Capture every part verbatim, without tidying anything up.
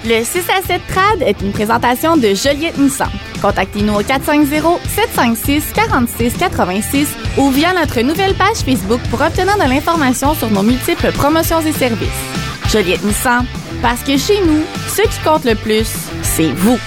Le six à sept Trad est une présentation de Joliette Nissan. Contactez-nous au quatre cinq zéro, sept cinq six, quatre six huit six ou via notre nouvelle page Facebook pour obtenir de l'information sur nos multiples promotions et services. Joliette Nissan, parce que chez nous, ce qui compte le plus, c'est vous.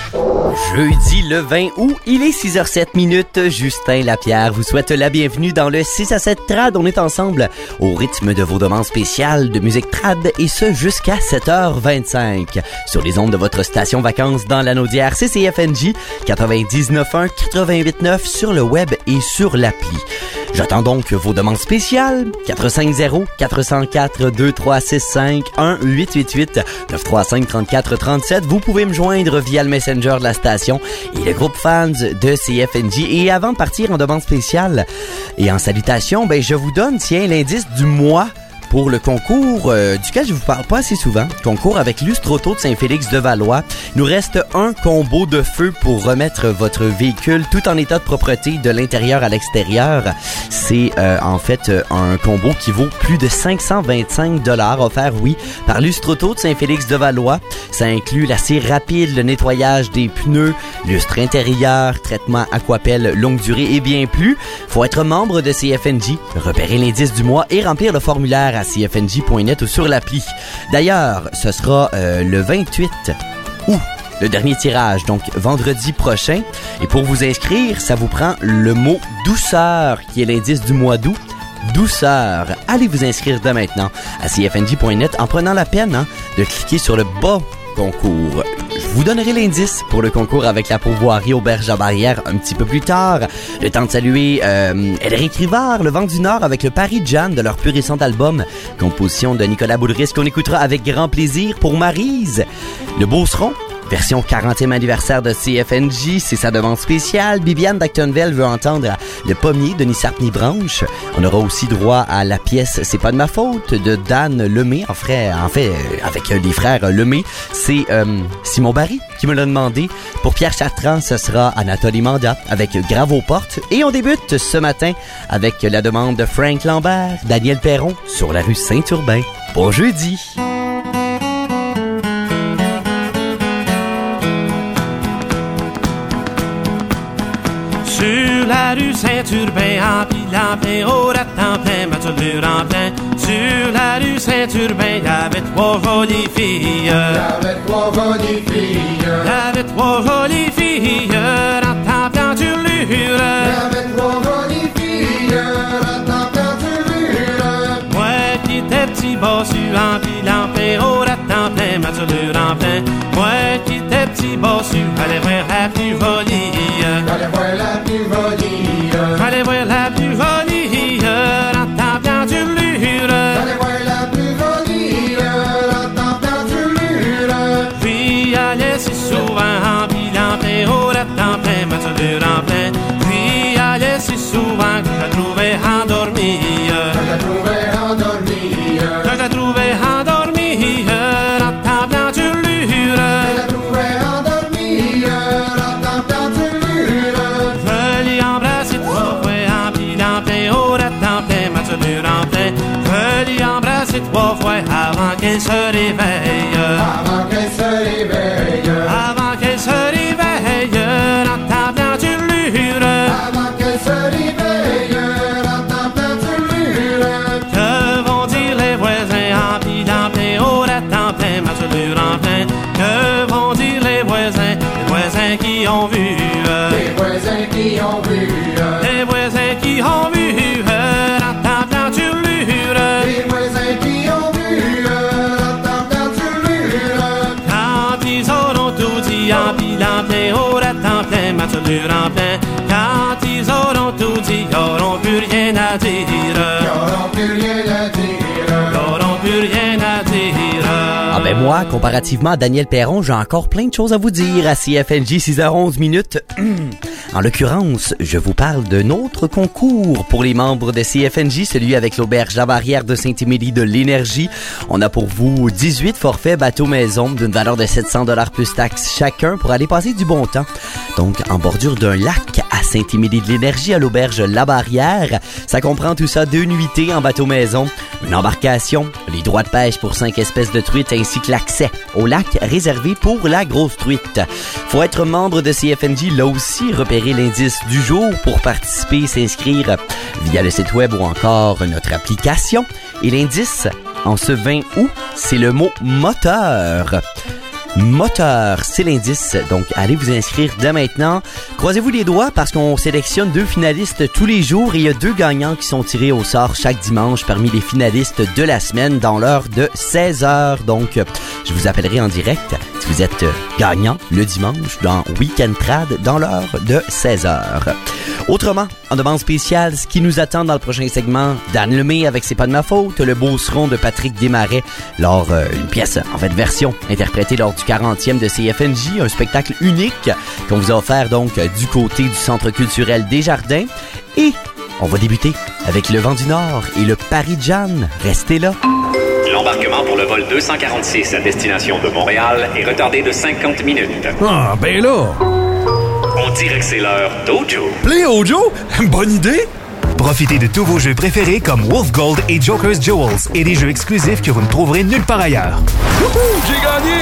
Jeudi le vingt août, il est six heures zéro sept minutes. Justin Lapierre vous souhaite la bienvenue dans le six à sept Trad. On est ensemble au rythme de vos demandes spéciales de musique trad et ce jusqu'à sept heures vingt-cinq. Sur les ondes de votre station vacances dans l'Anaudière, C C F N J quatre-vingt-dix-neuf un quatre-vingt-huit neuf sur le web et sur l'appli. J'attends donc vos demandes spéciales. quatre cinq zéro, quatre zéro quatre, deux trois six cinq, un huit huit huit, neuf trois cinq, trente-quatre trente-sept. Vous pouvez me joindre via le Messenger de la station et le groupe fans de C F N J. Et avant de partir en demande spéciale et en salutation, ben je vous donne, tiens, l'indice du mois pour le concours euh, duquel je vous parle pas assez souvent. Concours avec Lustre Auto de Saint-Félix-de-Valois. Il nous reste un combo de feu pour remettre votre véhicule tout en état de propreté de l'intérieur à l'extérieur. C'est euh, en fait euh, un combo qui vaut plus de cinq cent vingt-cinq dollars offert, oui, par Lustre Auto de Saint-Félix-de-Valois. Ça inclut la cire rapide, le nettoyage des pneus, lustre intérieur, traitement aquapelle longue durée et bien plus. Faut être membre de C F N J, repérer l'indice du mois et remplir le formulaire à c f n j point net ou sur l'appli. D'ailleurs, ce sera euh, le vingt-huit août, le dernier tirage, donc vendredi prochain. Et pour vous inscrire, ça vous prend le mot douceur, qui est l'indice du mois d'août. Douceur. Allez vous inscrire dès maintenant à c f n j point net en prenant la peine hein, de cliquer sur le bas concours. Je vous donnerai l'indice pour le concours avec la pourvoirie Auberge à Barrière un petit peu plus tard. Le temps de saluer euh, Elric Rivard, le Vent du Nord avec le Paris Jam de leur plus récent album, composition de Nicolas Boulris qu'on écoutera avec grand plaisir. Pour Maryse, le Beauceron, version quarantième anniversaire de C F N J, c'est sa demande spéciale. Bibiane d'Actonville veut entendre Le Pommier de Ni Sarp Ni Branche. On aura aussi droit à la pièce C'est pas de ma faute de Dan Lemay, en fait, en fait avec les frères Lemay. C'est euh, Simon Barry qui me l'a demandé. Pour Pierre Chartrand, ce sera Anatolie Mandat avec Grave aux portes. Et on débute ce matin avec la demande de Frank Lambert, Daniel Perron sur la rue Saint-Urbain. Bon jeudi! Sur la rue Saint-Urbain, en pilant plein, au ratant plein, matulure en plein. Sur la rue Saint-Urbain, y'avait trois jolies filles. Y'avait trois jolies filles. Y'avait trois jolies filles, ratant plein sur l'ure. Y'avait trois jolies filles, ratant plein sur l'ure. Moi qui t'ai petit bossu, en pilant plein, au ratant plein, matulure en plein. Moi qui t'ai petit bossu, allez voir la plus jolie. Allez voir la plus jolie. Allez voir la plus jolie, ratant plein sur l'ure. Allez voir la plus jolie, ratant plein sur l'ure. Puis allez si souvent en bilan plein, au ratant plein, matulure en plein. Puis allez si souvent que je la trouvais endormie. Que je la trouvais endormie. Que je la trouvais endormie, ratant plein sur l'ure. Que je la trouvais endormie, ratant plein sur l'ure. Je l'ai embrassé trois fois en bilan plein, au ratant plein, matulure en plein. Je l'ai embrassé trois fois avant qu'elle se réveille. Avant qu'elle se réveille. Avant qu'elle se réveille, ratant plein sur l'ure. Avant qu'elle se réveille, ratant plein sur l'ure. Que vont dire les voisins en bilan plein, au ratant plein, matulure en plein. Que vont dire les voisins, les voisins qui ont vu. Les voisins qui ont vu. Les voisins qui ont vu, ratant plein sur l'ure. Les voisins qui ont vu, ratant plein sur l'ure. Quand ils auront tout dit en bilan plein, au ratant plein, matulure en plein. Quand ils auront tout dit, ils n'auront plus rien à dire. Ils n'auront plus rien à dire. Ils n'auront plus rien à dire. Ah ben moi, comparativement à Daniel Perron, j'ai encore plein de choses à vous dire à C F N J, six heures onze minutes. En l'occurrence, je vous parle d'un autre concours pour les membres de C F N J, celui avec l'Auberge à Barrière de Saint-Émilie de l'Énergie. On a pour vous dix-huit forfaits bateau-maison d'une valeur de sept cents dollars plus taxes chacun pour aller passer du bon temps. Donc, en bordure d'un lac à Saint-Émilie de l'Énergie à l'auberge La Barrière. Ça comprend tout ça deux nuitées en bateau-maison, une embarcation, les droits de pêche pour cinq espèces de truites ainsi que l'accès au lac réservé pour la grosse truite. Faut être membre de C F N J, là aussi, repérer l'indice du jour pour participer et s'inscrire via le site web ou encore notre application. Et l'indice, en ce vingt août, c'est le mot moteur. Moteur, c'est l'indice. Donc, allez vous inscrire dès maintenant. Croisez-vous les doigts parce qu'on sélectionne deux finalistes tous les jours et il y a deux gagnants qui sont tirés au sort chaque dimanche parmi les finalistes de la semaine dans l'heure de seize heures. Donc, je vous appellerai en direct si vous êtes gagnant le dimanche dans Week-end Trad dans l'heure de seize heures. Autrement, en demande spéciale, ce qui nous attend dans le prochain segment, Dan Lemay avec C'est pas de ma faute, le Beauceron de Patrick Desmarais, lors euh, une pièce, en fait version, interprétée lors du quarantième de C F N J, un spectacle unique qu'on vous a offert donc du côté du Centre culturel Desjardins. Et on va débuter avec le Vent du Nord et le Paris Jam. Restez là. L'embarquement pour le vol deux cent quarante-six à destination de Montréal est retardé de cinquante minutes. Ah, ben là! On dirait que c'est l'heure d'Ojo. Play Ojo? Bonne idée! Profitez de tous vos jeux préférés comme Wolf Gold et Joker's Jewels et des jeux exclusifs que vous ne trouverez nulle part ailleurs. Wouhou! J'ai gagné!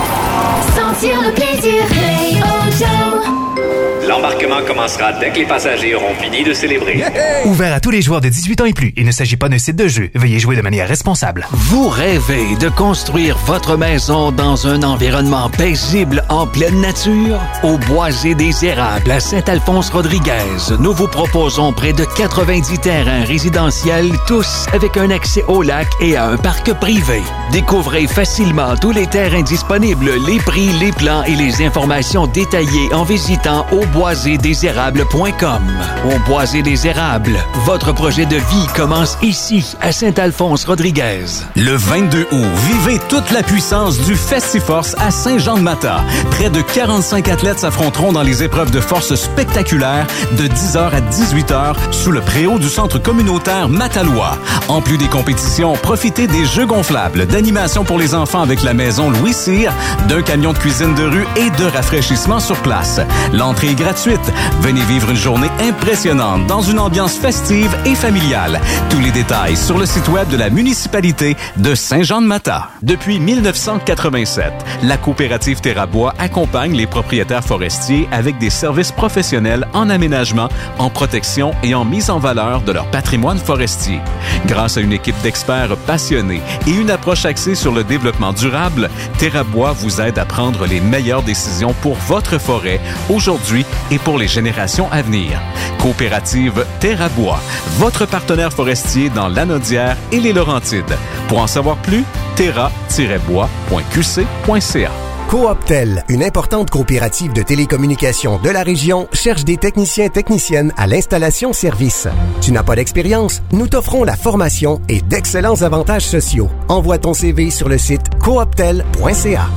Sentir le plaisir, Play Ojo. L'embarquement commencera dès que les passagers auront fini de célébrer. Yeah! Ouvert à tous les joueurs de dix-huit ans et plus. Il ne s'agit pas d'un site de jeu. Veuillez jouer de manière responsable. Vous rêvez de construire votre maison dans un environnement paisible en pleine nature? Au Boisé des Érables à Saint-Alphonse-Rodriguez, nous vous proposons près de quatre-vingt-dix terrains résidentiels, tous avec un accès au lac et à un parc privé. Découvrez facilement tous les terrains disponibles, les prix, les plans et les informations détaillées en visitant au boisé des érables point com. Au Boisé des Érables, votre projet de vie commence ici, à Saint-Alphonse-Rodriguez. Le vingt-deux août, vivez toute la puissance du Festiforce à Saint-Jean-de-Matha. Près de quarante-cinq athlètes s'affronteront dans les épreuves de force spectaculaires de dix heures à dix-huit heures sous le préau du centre communautaire Matalois. En plus des compétitions, profitez des jeux gonflables, d'animation pour les enfants avec la maison Louis Cyr, d'un camion de cuisine de rue et de rafraîchissement sur place. L'entrée est gratuite. Venez vivre une journée impressionnante dans une ambiance festive et familiale. Tous les détails sur le site web de la municipalité de Saint-Jean-de-Matha. Depuis mille neuf cent quatre-vingt-sept, la coopérative Terrabois accompagne les propriétaires forestiers avec des services professionnels en aménagement, en protection et en mise en valeur de leur patrimoine forestier. Grâce à une équipe d'experts passionnés et une approche axée sur le développement durable, Terrabois vous aide à prendre les meilleures décisions pour votre forêt aujourd'hui et pour les générations à venir. Coopérative Terrabois, votre partenaire forestier dans l'Anaudière et les Laurentides. Pour en savoir plus, terra tiret bois point q c point c a. Cooptel, une importante coopérative de télécommunications de la région, cherche des techniciens et techniciennes à l'installation-service. Tu n'as pas d'expérience? Nous t'offrons la formation et d'excellents avantages sociaux. Envoie ton C V sur le site cooptel point c a.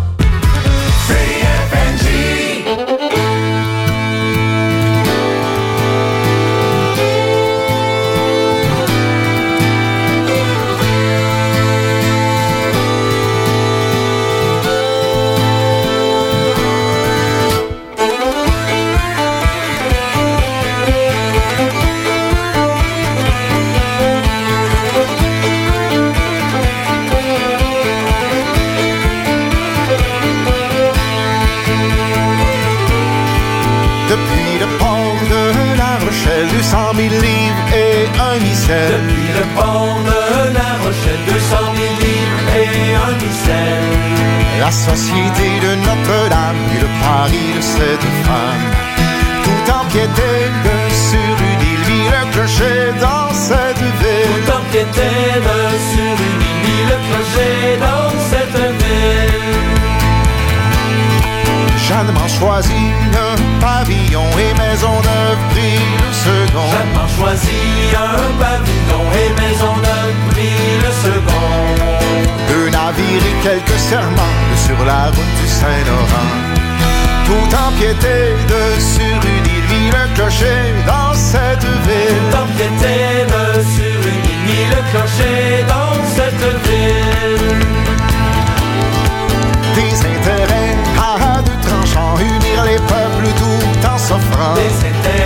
cent mille livres et un missel. Depuis le pont de La Rochelle, deux cent mille livres et un missel. La société de Notre-Dame et le Paris de cette femme, tout empiétait de sur une île, vit le clocher dans cette ville. Tout empiétait de sur une île, vit le clocher dans cette ville. Jeanne m'en choisit un pavillon et Maisonneuve prit le second. Jeanne m'en choisit un pavillon et Maisonneuve prit le second. Deux navires et quelques serments sur la route du Saint-Laurent. Tout empiétait de sur une île, vit le clocher dans cette ville. Tout empiétait de sur une île, vit le clocher dans cette ville. Des intérêts à deux tranchants, unir les peuples tout en s'offrant. Des intérêts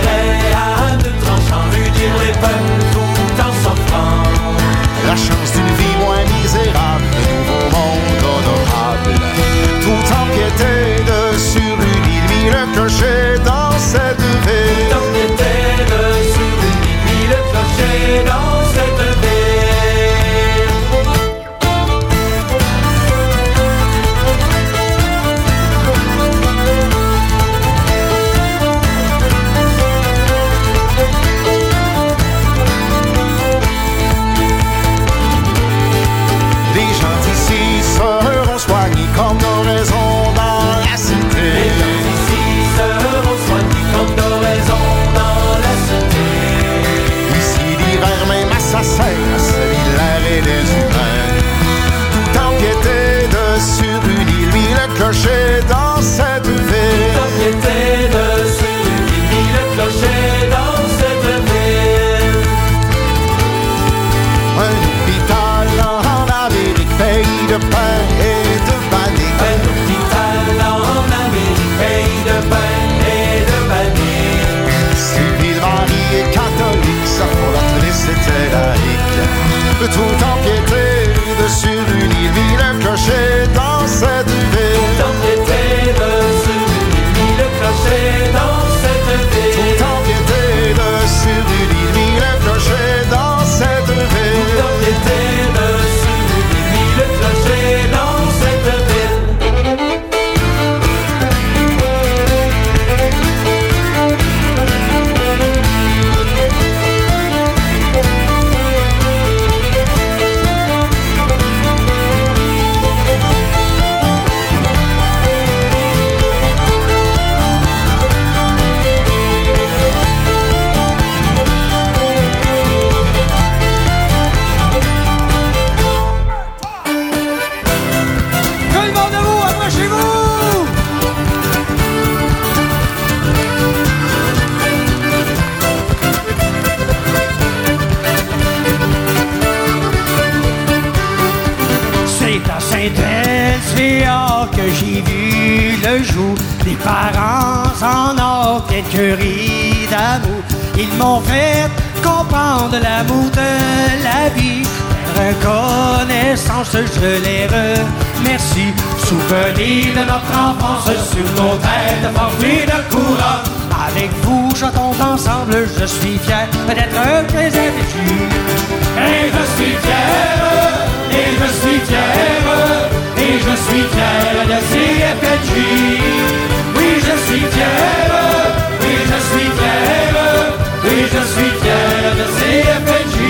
que j'ai vu le jour. Les parents en or, quelques rides d'amour. Ils m'ont fait comprendre l'amour de la vie. Reconnaissance, je les remercie. Souvenir de notre enfance sur nos têtes formées de couronnes. Avec vous, chantons ensemble, je suis fier d'être très habitué. Et je suis fier, et je suis fier, et je suis fier de C F L J. Oui, je suis fier, oui, je suis fier, oui, je suis fier de C F L J.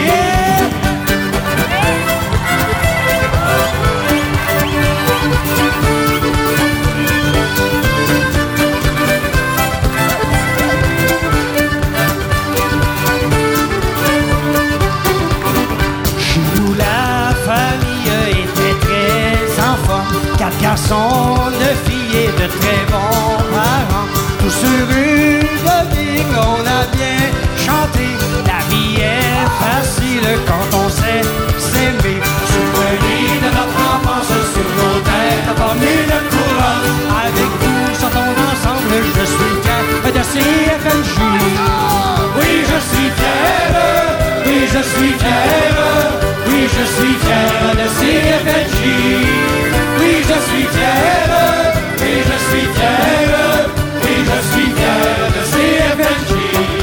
Quatre garçons, deux filles et de très bons parents. Tous sur une ligne, on a bien chanté. La vie est facile quand on sait s'aimer. Souvenir de notre enfance sur nos têtes formées de couronne. Avec vous, chantons ensemble, je suis fier de C F L J. Oui, je suis fier, oui, je suis fier, oui, je suis fier de C F L J. Oui, je suis fier, oui, je suis fier, oui, je suis fier de C F L J.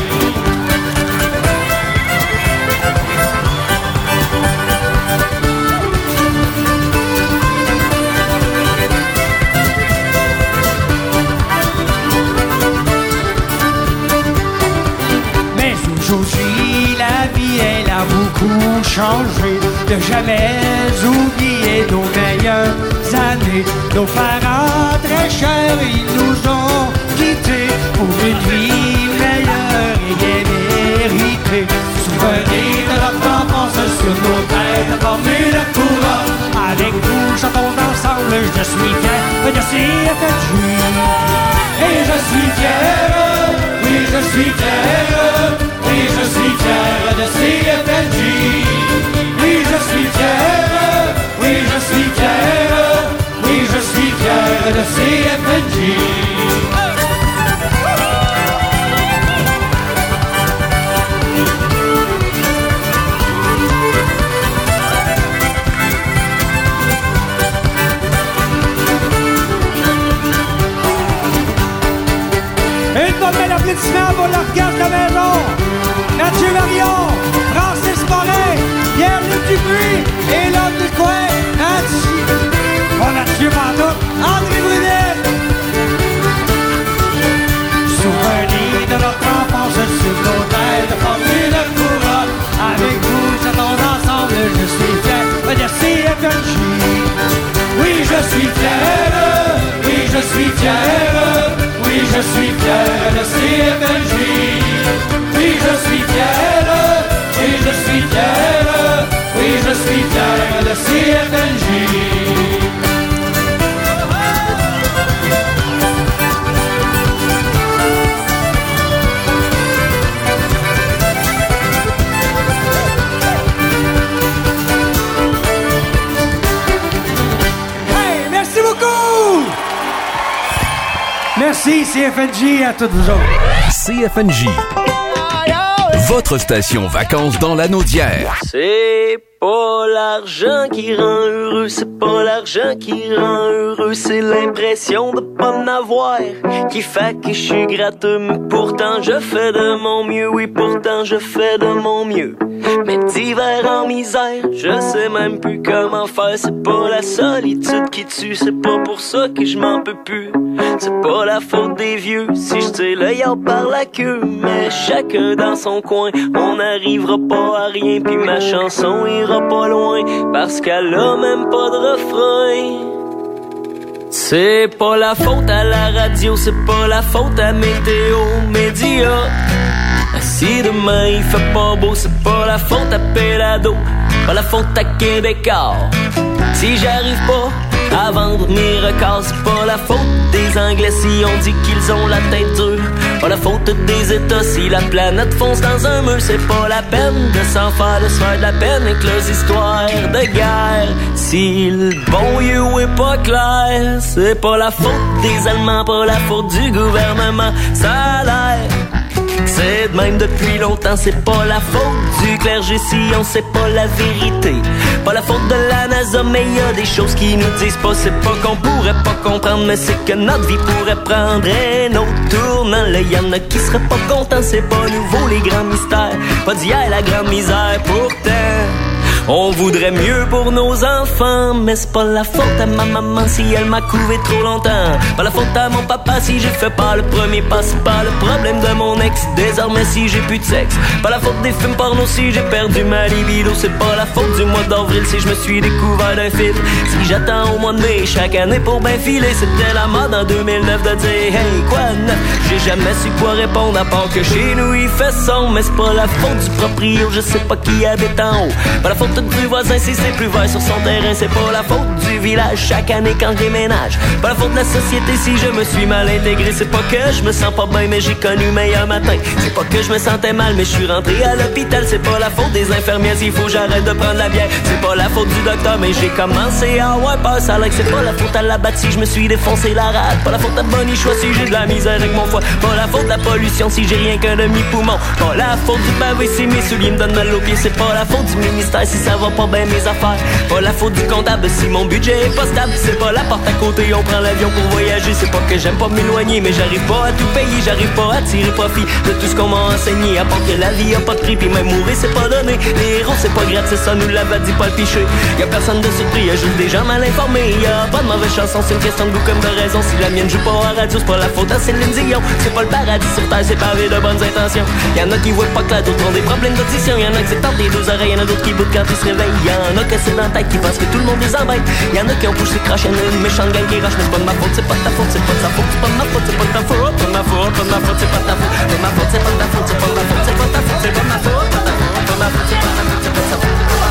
Mais aujourd'hui, la vie, elle a beaucoup changé. De jamais oublier nos meilleures années. Nos parents très chers, ils nous ont quittés pour une vie meilleure et bien méritée. Souvenir de notre enfance sur nos têtes formées de couronne. Avec vous, chantons ensemble, je suis fier de C F L J. Et je suis fier, oui, je suis fier, oui, je suis fier de C F L J. Oui, je suis fier, oui, je suis fier, oui, je suis fier de C F L J. Une bonne belle applaudissement pour l'orchestre de la maison. Mathieu Marion, Francis Morin, Pierre-Luc Dupuis et l'homme du coin, Mathieu. Bon, Mathieu Manteau, André Brunet. Souvenir de notre enfance sur nos têtes formées de couronne. Avec vous, chantons ensemble, je suis fier de C F L J. Oui, je suis fier, oui, je suis fier, oui, je suis fier de C F L J. Oui, je suis fier, oui, je suis fier, oui, je suis fier de C F L J. Hey, merci beaucoup! Merci C F N J à toutes vous autres. C F N J. Votre station vacances dans l'anneau d'hier. C'est pas l'argent qui rend heureux, c'est pas l'argent qui rend heureux, c'est l'impression de pas en avoir qui fait que je suis gratteux. Mais pourtant je fais de mon mieux, oui pourtant je fais de mon mieux. Mais d'hiver en misère, je sais même plus comment faire. C'est pas la solitude qui tue, c'est pas pour ça que je m'en peux plus. C'est pas la faute des vieux si je tire le yard par la queue. Mais chacun dans son coin, on n'arrivera pas à rien. Puis ma chanson ira pas loin parce qu'elle a même pas de refrain. C'est pas la faute à la radio, c'est pas la faute à Météo Média. Si demain il fait pas beau, c'est pas la faute à Pelado, pas la faute à Québécois. Si j'arrive pas à vendre mes records, c'est pas la faute des Anglais si on dit qu'ils ont la tête dure. Pas la faute des États si la planète fonce dans un mur. C'est pas la peine de s'en faire, de se faire de la peine avec leurs histoires de guerre. Si le bon you est pas clair, c'est pas la faute des Allemands, pas la faute du gouvernement. Ça a l'air c'est de même depuis longtemps, c'est pas la faute du clergé si on sait pas la vérité. Pas la faute de la NASA, mais y a des choses qui nous disent pas. C'est pas qu'on pourrait pas comprendre, mais c'est que notre vie pourrait prendre un autre tournant. Là y'en a qui seraient pas contents, c'est pas nouveau les grands mystères. Pas d'hier la grande misère, pourtant on voudrait mieux pour nos enfants. Mais c'est pas la faute à ma maman si elle m'a couvé trop longtemps. Pas la faute à mon papa si j'ai fait pas le premier pas. C'est pas le problème de mon ex désormais si j'ai plus de sexe. Pas la faute des films porno si j'ai perdu ma libido. C'est pas la faute du mois d'avril si je me suis découvert d'un film. Si j'attends au mois de mai chaque année pour bien filer. C'était la mode en deux mille neuf de dire hey quoi neuf. J'ai jamais su quoi répondre à part que chez nous il fait sombre. Mais c'est pas la faute du proprio, je sais pas qui habite en haut. Pas la faute du voisin si c'est plus vert sur son terrain. C'est pas la faute du village chaque année quand je déménage. Pas la faute de la société si je me suis mal intégré. C'est pas que je me sens pas bien mais j'ai connu meilleur matin. C'est pas que je me sentais mal mais je suis rentré à l'hôpital. C'est pas la faute des infirmières s'il faut j'arrête de prendre la bière. C'est pas la faute du docteur mais j'ai commencé à avoir peur. Ça a l'air que c'est pas la faute à la batte si je me suis défoncé la rate. Pas la faute à Bonnie Choix si j'ai de la misère avec mon foie. Pas la faute de la pollution si j'ai rien qu'un demi-poumon. Pas la faute du pavé si mes souliers me donnent mal aux pieds. C'est pas la faute du ministère si ça va pas bien mes affaires. Pas la faute du comptable si mon budget est pas stable. C'est pas la porte à côté, on prend l'avion pour voyager. C'est pas que j'aime pas m'éloigner, mais j'arrive pas à tout payer. J'arrive pas à tirer profit de tout ce qu'on m'a enseigné. À part que la vie a pas de prix, puis même mourir c'est pas donné. Les héros c'est pas gratuit, ça nous l'avait dit pas le piché. Y'a personne de surpris, y'a juste des gens mal informés. Y'a pas de mauvaise chanson, c'est une question de goût comme de raison. Si la mienne joue pas à radio, c'est pas la faute à Céline Dion. C'est pas le paradis sur terre, c'est pavé de bonnes intentions. Y'en a qui voient pas clair, d'autres ont des problèmes d'audition. Y'en a qui c'est des deux oreilles, y'en a d'autres qui boutent quand ils se réveillent. Y'en a que c'est dans la tête qui pensent que tout le monde les embête. Y'en a qui ont poussé crash, y'en a une méchante gang qui rache. Mais c'est pas de ma faute, c'est pas de ta faute, c'est pas de sa faute, c'est pas de ma faute, c'est pas de ta faute, pas de ma faute, pas de ma faute, c'est pas de ta faute, pas de ma faute, c'est pas de ta faute, c'est pas de ma faute, c'est pas de ta faute, c'est pas de ma faute, pas de ta faute, pas de ma faute, c'est pas de ta faute, c'est pas de sa faute.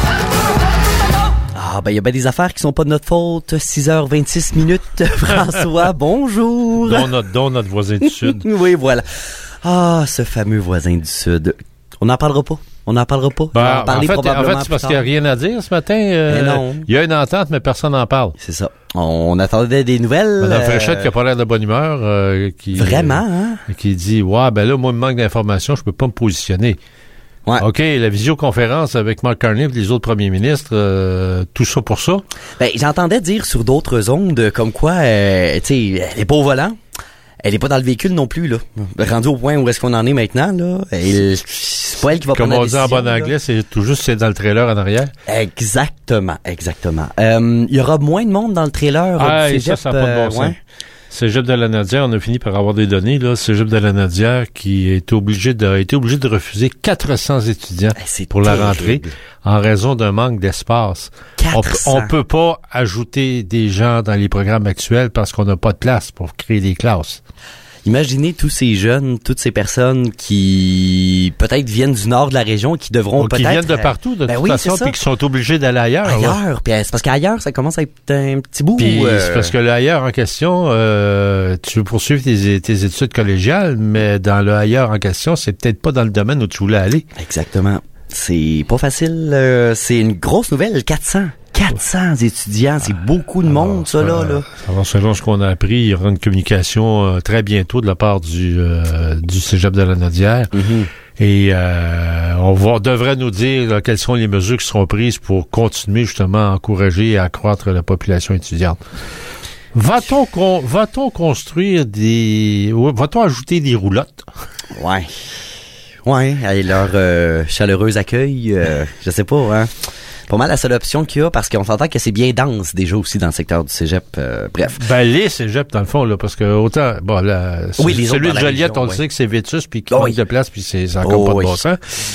Ah, ben, il y a bien des affaires qui sont pas de notre faute. six heures vingt-six minutes. François, bonjour. Dont notre, dont notre voisin du Sud. Oui, voilà. Ah, ce fameux voisin du Sud. On n'en parlera pas. On n'en parlera pas. Ben, on va en parler en fait, probablement en fait c'est parce qu'il n'y a rien à dire ce matin. Euh, non. Il y a une entente, mais personne n'en parle. C'est ça. On attendait des nouvelles. Madame euh... Fréchette qui a pas l'air de bonne humeur. Euh, qui, Vraiment, hein? Euh, qui dit, ouais, ben là, moi, il me manque d'informations, je peux pas me positionner. Ouais. OK, la visioconférence avec Mark Carney et les autres premiers ministres, euh, tout ça pour ça? Ben, j'entendais dire sur d'autres ondes comme quoi, euh, tu sais, elle est pas au volant. Elle est pas dans le véhicule non plus, là. Rendu au point où est-ce qu'on en est maintenant, là. Elle, c'est pas elle qui va Comme prendre la on dit décision. en bon anglais, là. c'est tout juste c'est dans le trailer en arrière. Exactement, exactement. Euh, il y aura moins de monde dans le trailer. Ah, du et cégep, ça, ça n'a pas de bon sens. euh, ouais. Cégep de la Nadière, on a fini par avoir des données, là. Cégep de la Nadière qui est obligé de, a été obligé de refuser quatre cents étudiants hey, pour terrible. la rentrée en raison d'un manque d'espace. On, on peut pas ajouter des gens dans les programmes actuels parce qu'on n'a pas de place pour créer des classes. Imaginez tous ces jeunes, toutes ces personnes qui peut-être viennent du nord de la région et qui devront Ou peut-être... qui viennent de partout, de ben toute oui, façon, puis qui sont obligés d'aller ailleurs. Ailleurs, puis c'est parce qu'ailleurs, ça commence à être un petit bout. Puis euh... c'est parce que le ailleurs en question, euh, tu veux poursuivre tes, tes études collégiales, mais dans le ailleurs en question, c'est peut-être pas dans le domaine où tu voulais aller. Exactement. C'est pas facile. Euh, c'est une grosse nouvelle, quatre cents. quatre cents étudiants, c'est beaucoup de monde, ça, là. là. Alors, selon ce qu'on a appris, il y aura une communication euh, très bientôt de la part du, euh, du Cégep de la Nadière. Mm-hmm. Et euh, on va, on devrait nous dire là, quelles sont les mesures qui seront prises pour continuer justement à encourager et à accroître la population étudiante. Va-t-on, con, va-t-on construire des... Va-t-on ajouter des roulottes? Ouais. Ouais, et leur euh, chaleureux accueil, euh, je sais pas, hein. Pas mal la seule option qu'il y a, parce qu'on s'entend que c'est bien dense déjà aussi dans le secteur du cégep. Euh, bref. Ben, les cégeps, dans le fond, là, parce que autant, bon, là, oui, les celui de Joliette, région, on le ouais. sait que c'est Vétus, puis qu'il oh, manque oui. de place, puis c'est, c'est encore oh, pas de oui. bon sens.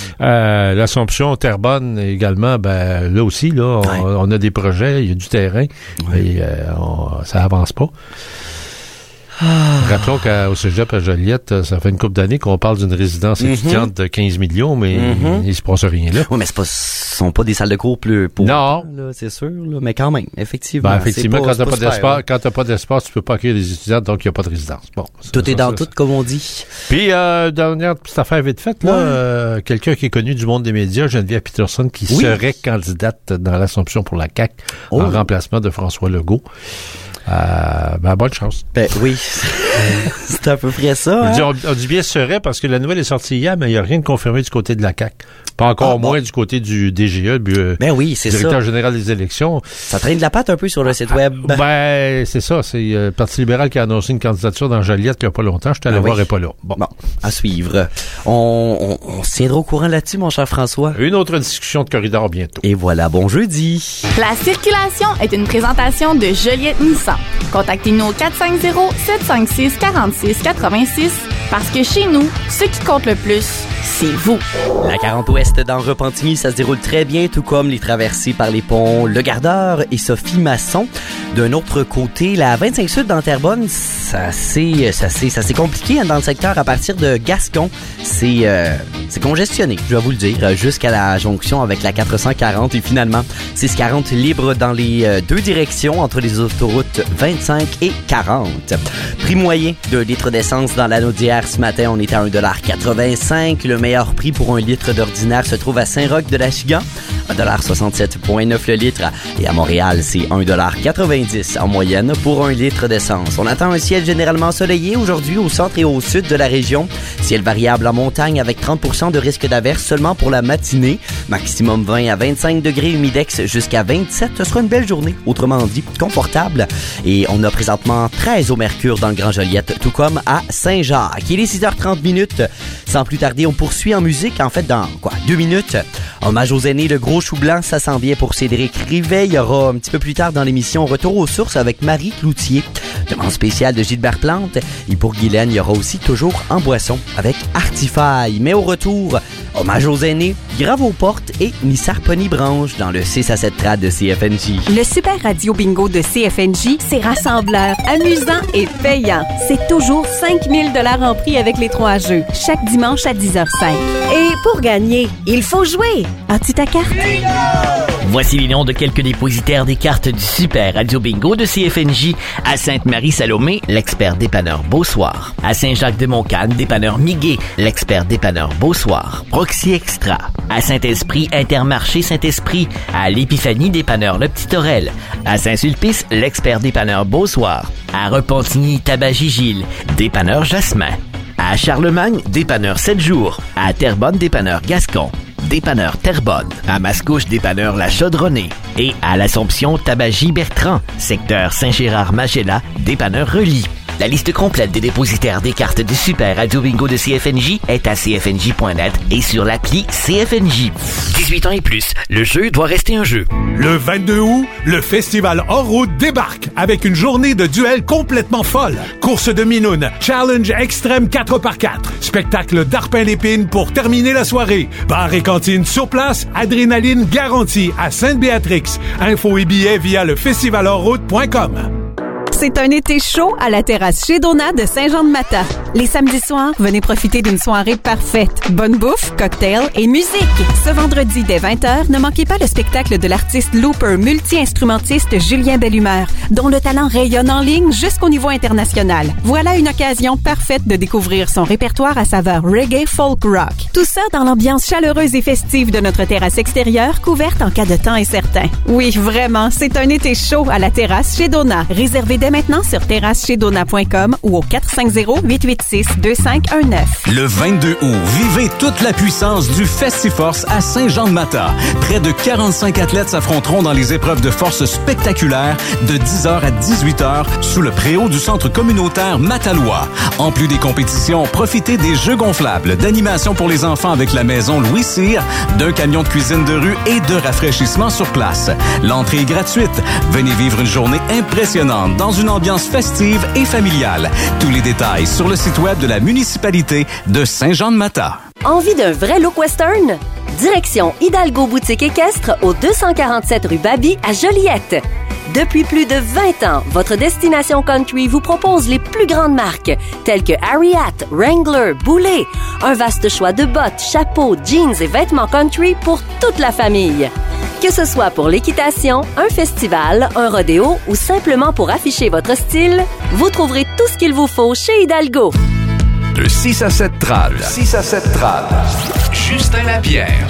Euh, L'Assomption, Terrebonne également, ben, là aussi, là, on, ouais. on a des projets, il y a du terrain, ouais. et euh, on, ça avance pas. Ah. Rappelons qu'au Cégep à Joliette, ça fait une couple d'années qu'on parle d'une résidence Mm-hmm. étudiante de quinze millions, mais Mm-hmm. il se passe rien là. Oui, mais c'est pas, ce sont pas des salles de cours plus pour non, là, c'est sûr, là, mais quand même, effectivement. Ben, effectivement, pas, quand t'as pas, pas super, d'espace, là. quand t'as pas d'espace, tu peux pas accueillir des étudiants, donc il y a pas de résidence. Bon. Tout ça, est dans ça, tout, ça. comme on dit. Puis, euh, dernière petite affaire vite faite, là, Ouais. euh, quelqu'un qui est connu du monde des médias, Geneviève Peterson, qui Oui. serait candidate dans l'Assomption pour la C A Q Oh. en remplacement de François Legault. Euh, ben, bonne chance. Ben oui, c'est à peu près ça. On Hein? dit, on, on dit bien serait parce que la nouvelle est sortie hier, mais il n'y a rien de confirmé du côté de la C A Q. Pas encore Ah, bon. moins du côté du D G E, du euh, Ben oui, c'est directeur ça. général des élections. Ça traîne de la patte un peu sur le site web. Ben, c'est ça. C'est euh, le Parti libéral qui a annoncé une candidature dans Joliette il n'y a pas longtemps. Je suis allé Ah oui. voir et pas là. Bon. Bon, à suivre. On, on, on se tiendra au courant là-dessus, mon cher François. Une autre discussion de corridor bientôt. Et voilà, bon jeudi. La circulation est une présentation de Joliette Nissan. Contactez-nous au quatre cinq zéro, sept cinq six, quatre six huit six parce que chez nous, ce qui compte le plus, c'est vous. La quarante ouest dans Repentigny, ça se déroule très bien, tout comme les traversées par les ponts Le Gardeur et Sophie Masson. D'un autre côté, la vingt-cinq sud dans Terrebonne, ça c'est ça c'est ça c'est compliqué hein, dans le secteur à partir de Gascon. C'est euh, c'est congestionné, je dois vous le dire, jusqu'à la jonction avec la quatre cent quarante et finalement six quarante libre dans les euh, deux directions entre les autoroutes vingt-cinq et quarante. Prix moyen de litre d'essence dans l'Anaudière ce matin, on est à un dollar quatre-vingt-cinq. Le meilleur prix pour un litre d'ordinaire se trouve à Saint-Roch-de-l'Achigan, un dollar soixante-sept virgule neuf le litre. Et à Montréal, c'est un dollar quatre-vingt-dix en moyenne pour un litre d'essence. On attend un ciel généralement ensoleillé aujourd'hui au centre et au sud de la région. Ciel variable en montagne avec trente pour cent de risque d'averse seulement pour la matinée. Maximum vingt à vingt-cinq degrés, humidex jusqu'à vingt-sept. Ce sera une belle journée, autrement dit, confortable. Et on a présentement treize au mercure dans le Grand Joliette, tout comme à Saint-Jacques. Il est six heures trente minutes. Sans plus tarder, on poursuit en musique. En fait, dans quoi, deux minutes. Hommage aux aînés, le gros chou blanc, ça s'en vient pour Cédric Rivet. Il y aura un petit peu plus tard dans l'émission Retour aux sources avec Marie Cloutier. Demande spéciale de Gilbert Plante. Et pour Guylaine, il y aura aussi toujours En boisson avec Artify. Mais au retour, hommage aux aînés, Grave aux portes et Nissar Pony Branche dans le six à sept trad de C F N J. Le Super Radio Bingo de C F N J, c'est rassembleur, amusant et payant. C'est toujours cinq mille dollars en prix avec les trois jeux, chaque dimanche à dix heures cinq. Et pour gagner, il faut jouer. As-tu ta carte? Voici les noms de quelques dépositaires des cartes du Super Radio Bingo de C F N J. À Sainte-Marie-Salomé, l'expert dépanneur Beausoir. À Saint-Jacques-de-Montcalm, dépanneur Miguet, l'expert dépanneur Beausoir. Proxy Extra. À Saint-Esprit, Intermarché Saint-Esprit. À l'Épiphanie, dépanneur Le Petit Aurel. À Saint-Sulpice, l'expert dépanneur Beausoir. À Repentigny, Tabagie-Gilles, dépanneur Jasmin. À Charlemagne, dépanneur sept jours. À Terrebonne, dépanneur Gascon. Dépanneur Terrebonne. À Mascouche, dépanneur La Chaudronnée. Et à l'Assomption, Tabagie Bertrand. Secteur Saint-Gérard-Magella, dépanneur Relis. La liste complète des dépositaires des cartes du Super Radio Bingo de C F N J est à c f n j point net et sur l'appli C F N J. dix-huit ans et plus, le jeu doit rester un jeu. Le vingt-deux août, le festival hors route débarque avec une journée de duel complètement folle. Course de minoune, challenge extrême quatre par quatre, spectacle d'Arpin-l'Épine pour terminer la soirée, bar et cantine sur place, adrénaline garantie à Sainte-Béatrix. Infos et billets via le festival hors route point com. C'est un été chaud à la terrasse chez Donat de Saint-Jean-de-Mata. Les samedis soirs, venez profiter d'une soirée parfaite. Bonne bouffe, cocktails et musique. Ce vendredi dès vingt heures, ne manquez pas le spectacle de l'artiste looper multi-instrumentiste Julien Bellumeur, dont le talent rayonne en ligne jusqu'au niveau international. Voilà une occasion parfaite de découvrir son répertoire à saveur reggae folk rock. Tout ça dans l'ambiance chaleureuse et festive de notre terrasse extérieure, couverte en cas de temps incertain. Oui, vraiment, c'est un été chaud à la terrasse chez Donat. Réservez dès maintenant sur terrasse chez donat point com ou au quatre cinq zéro, huit huit six, deux cinq un neuf. Le vingt-deux août, vivez toute la puissance du Festiforce à Saint-Jean-de-Mata. Près de quarante-cinq athlètes s'affronteront dans les épreuves de force spectaculaires de dix heures à dix-huit heures sous le préau du centre communautaire Matalois. En plus des compétitions, profitez des jeux gonflables, d'animation pour les enfants avec la maison Louis Cyr, d'un camion de cuisine de rue et de rafraîchissement sur place. L'entrée est gratuite. Venez vivre une journée impressionnante dans une ambiance festive et familiale. Tous les détails sur le site web de la municipalité de Saint-Jean-de-Mata. Envie d'un vrai look western? Direction Hidalgo Boutique Équestre au deux cent quarante-sept rue Baby à Joliette. Depuis plus de vingt ans, votre destination country vous propose les plus grandes marques, telles que Ariat, Wrangler, Boulet. Un vaste choix de bottes, chapeaux, jeans et vêtements country pour toute la famille. Que ce soit pour l'équitation, un festival, un rodéo ou simplement pour afficher votre style, vous trouverez tout ce qu'il vous faut chez Hidalgo. De six à sept trad. six à sept trad. Justin Lapierre.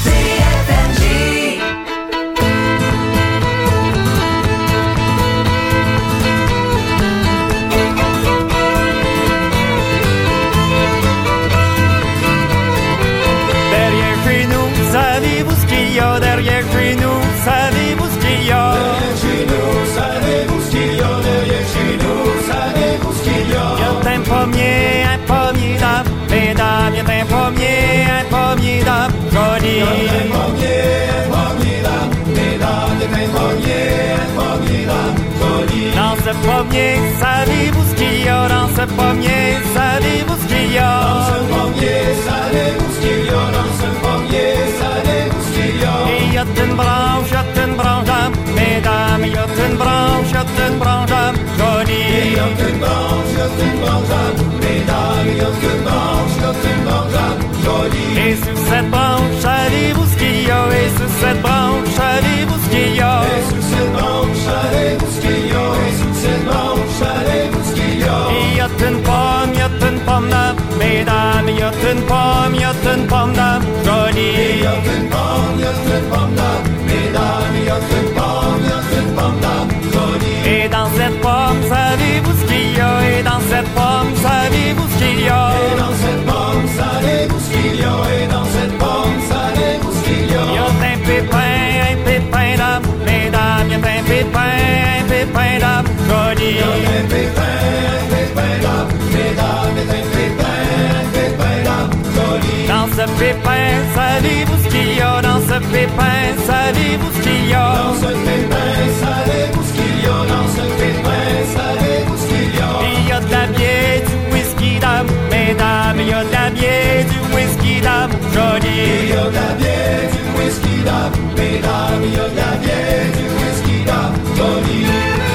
Derrière chez nous, savez-vous ce qu'il y a? Derrière chez nous, savez-vous ce qu'il y a? Derrière chez nous, savez-vous ce qu'il y a? Derrière chez nous, savez-vous ce qu'il y a? Il y a un pommier, un pommier d'âme, mesdames, il y a un pommier, un pommier d'âme, joli. Il y a un pommier, un pommier d'âme, mesdames, il y a un pommier, un pommier d'âme, joli. Dans ce pommier, savez-vous ce qu'il y a? Dans ce pommier, savez-vous ce qu'il y a? Dans ce pommier, savez-vous ce qu'il y a? Dans ce pommier, savez-vous ce qu'il y a? Il y a une branche, il y a une branche d'âme, mesdames, il y a une branche, il y a une branche d'âme, jolie. Il y a une branche, il y a une branche d'âme, mesdames, il y a une branche, il y a une branche d'âme, jolie. Et sur cette branche, savez-vous ce qu'il y a? Et sur cette branche, savez-vous ce qu'il y a? Et sur cette branche, savez-vous ce qu'il y a? Et sur cette branche, savez-vous ce qu'il y a? Il y a une pomme, il y a une pomme d'âme, mesdames, il y a une pomme, il y a une pomme d'âme, jolie. Il y a une pomme, il y a une pomme d'âme, mesdames, il y a une pomme, il y a une pomme d'âme, jolie. Et dans cette pomme, savez-vous ce qu'il y a? Et dans cette pomme, savez-vous ce qu'il y a? Et dans cette pomme, savez-vous ce qu'il y a? Et dans cette pomme, savez-vous ce qu'il y a? Il y a un pépin, un pépin d'âme, mesdames, il y a un pépin, un pépin d'âme, joli. Il y a un pépin, un pépin d'âme, mesdames, il y a un pépin, un pépin d'âme, joli. Dans ce pépin, savez-vous ce qu'il y a? Dans ce pépin, savez-vous ce qu'il y a? Dans ce pépin, savez-vous ce qu'il y a? Dans ce pépin, savez-vous ce qu'il y a? Il y a de la bière, du whisky d'âme, mesdames, il y a de la bière, du whisky d'âme, joli. Il y a de la bière, du whisky d'âme, mesdames, il y a de la bière, du whisky d'âme, joli.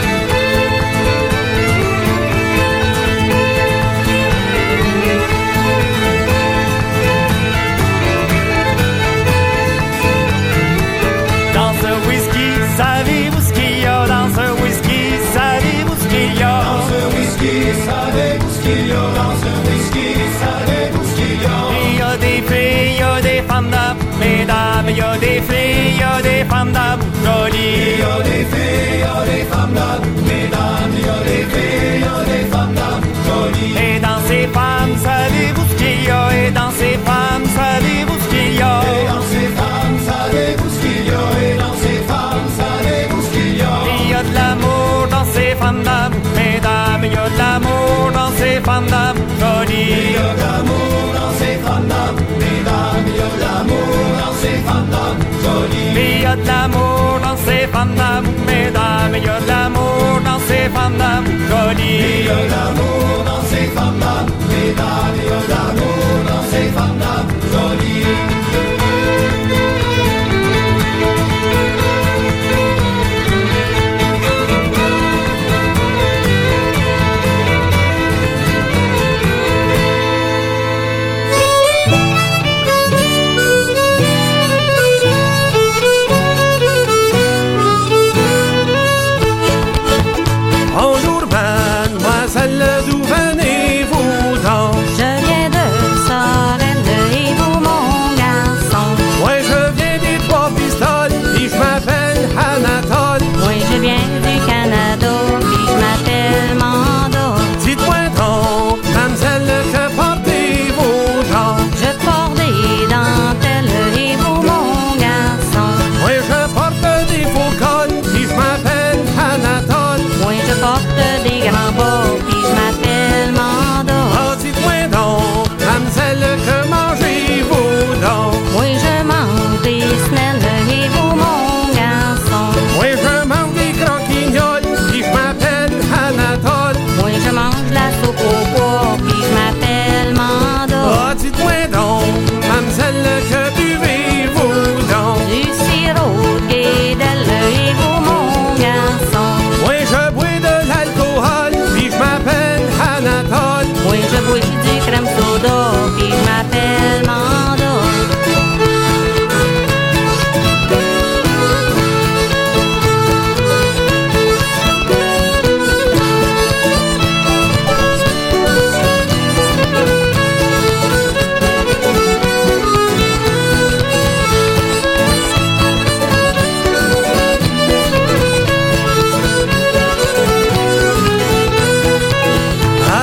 Savez-vous ce qu'il y a? Dans ce whisky, savez-vous ce qu'il y a? Dans ce whisky, savez-vous ce qu'il y a? Dans ce whisky, savez-vous ce qu'il y a? Il y a des filles, il y a des femmes d'âme, mesdames, il y a des filles, il y a des femmes d'âme, jolies. Il y a des filles, il y a des femmes d'âme, mesdames, il y a des filles, il y a des femmes d'âme, jolies. Et dans ces femmes, savez-vous ce qu'il y a? Et dans ces femmes, savez-vous ce qu'il y a? Et dans ces femmes, savez-vous ce qu'il y a? Et dans ces femmes, savez-vous ce qu'il y a? Il y a de l'amour dans ces femmes d'âme, mesdames, il y a de l'amour dans ces femmes d'âme, jolies. Il y a de l'amour dans ces femmes d'âme, mesdames, il y a de l'amour dans ces femmes d'âme, jolies. Il y a de l'amour dans ces femmes d'âme, mesdames, il y a de l'amour dans ces femmes d'âme, jolies. Il y a de l'amour dans ces femmes d'âme, mesdames, il y a de l'amour dans ces femmes d'âme, jolies. Bonjour, mademoiselle, d'où venez-vous donc? Je viens de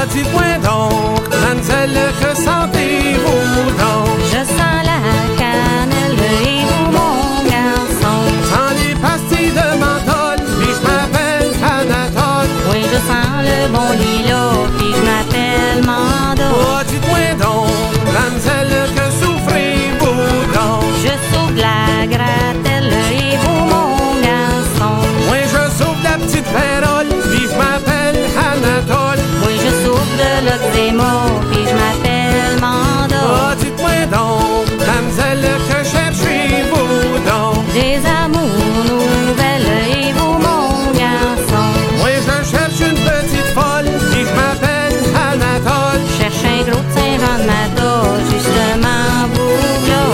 dites-moi donc, mademoiselle, que sentez-vous donc? Je sens la cannelle et vous, mon garçon. Sans les pastilles de menthol, puis je m'appelle Anatole. Oui, je sens le bon lilas, puis je m'appelle Manda. Oh, dites-moi donc, mademoiselle, que souffrez-vous donc? Je souffre de la gratelle et vous, mon garçon. Oui, je souffre de la petite vérole, puis je m'appelle Anatole. Oui, je souffre de l'eczéma, puis je m'appelle Manda. Oh, dites-moi donc, mademoiselle, que cherchez-vous donc? Des amours nouvelles et vous, mon garçon. Oui, je cherche une petite folle, puis je m'appelle Anatole. Je cherche un gros de Saint-Jean-de-Mata, justement, vous là.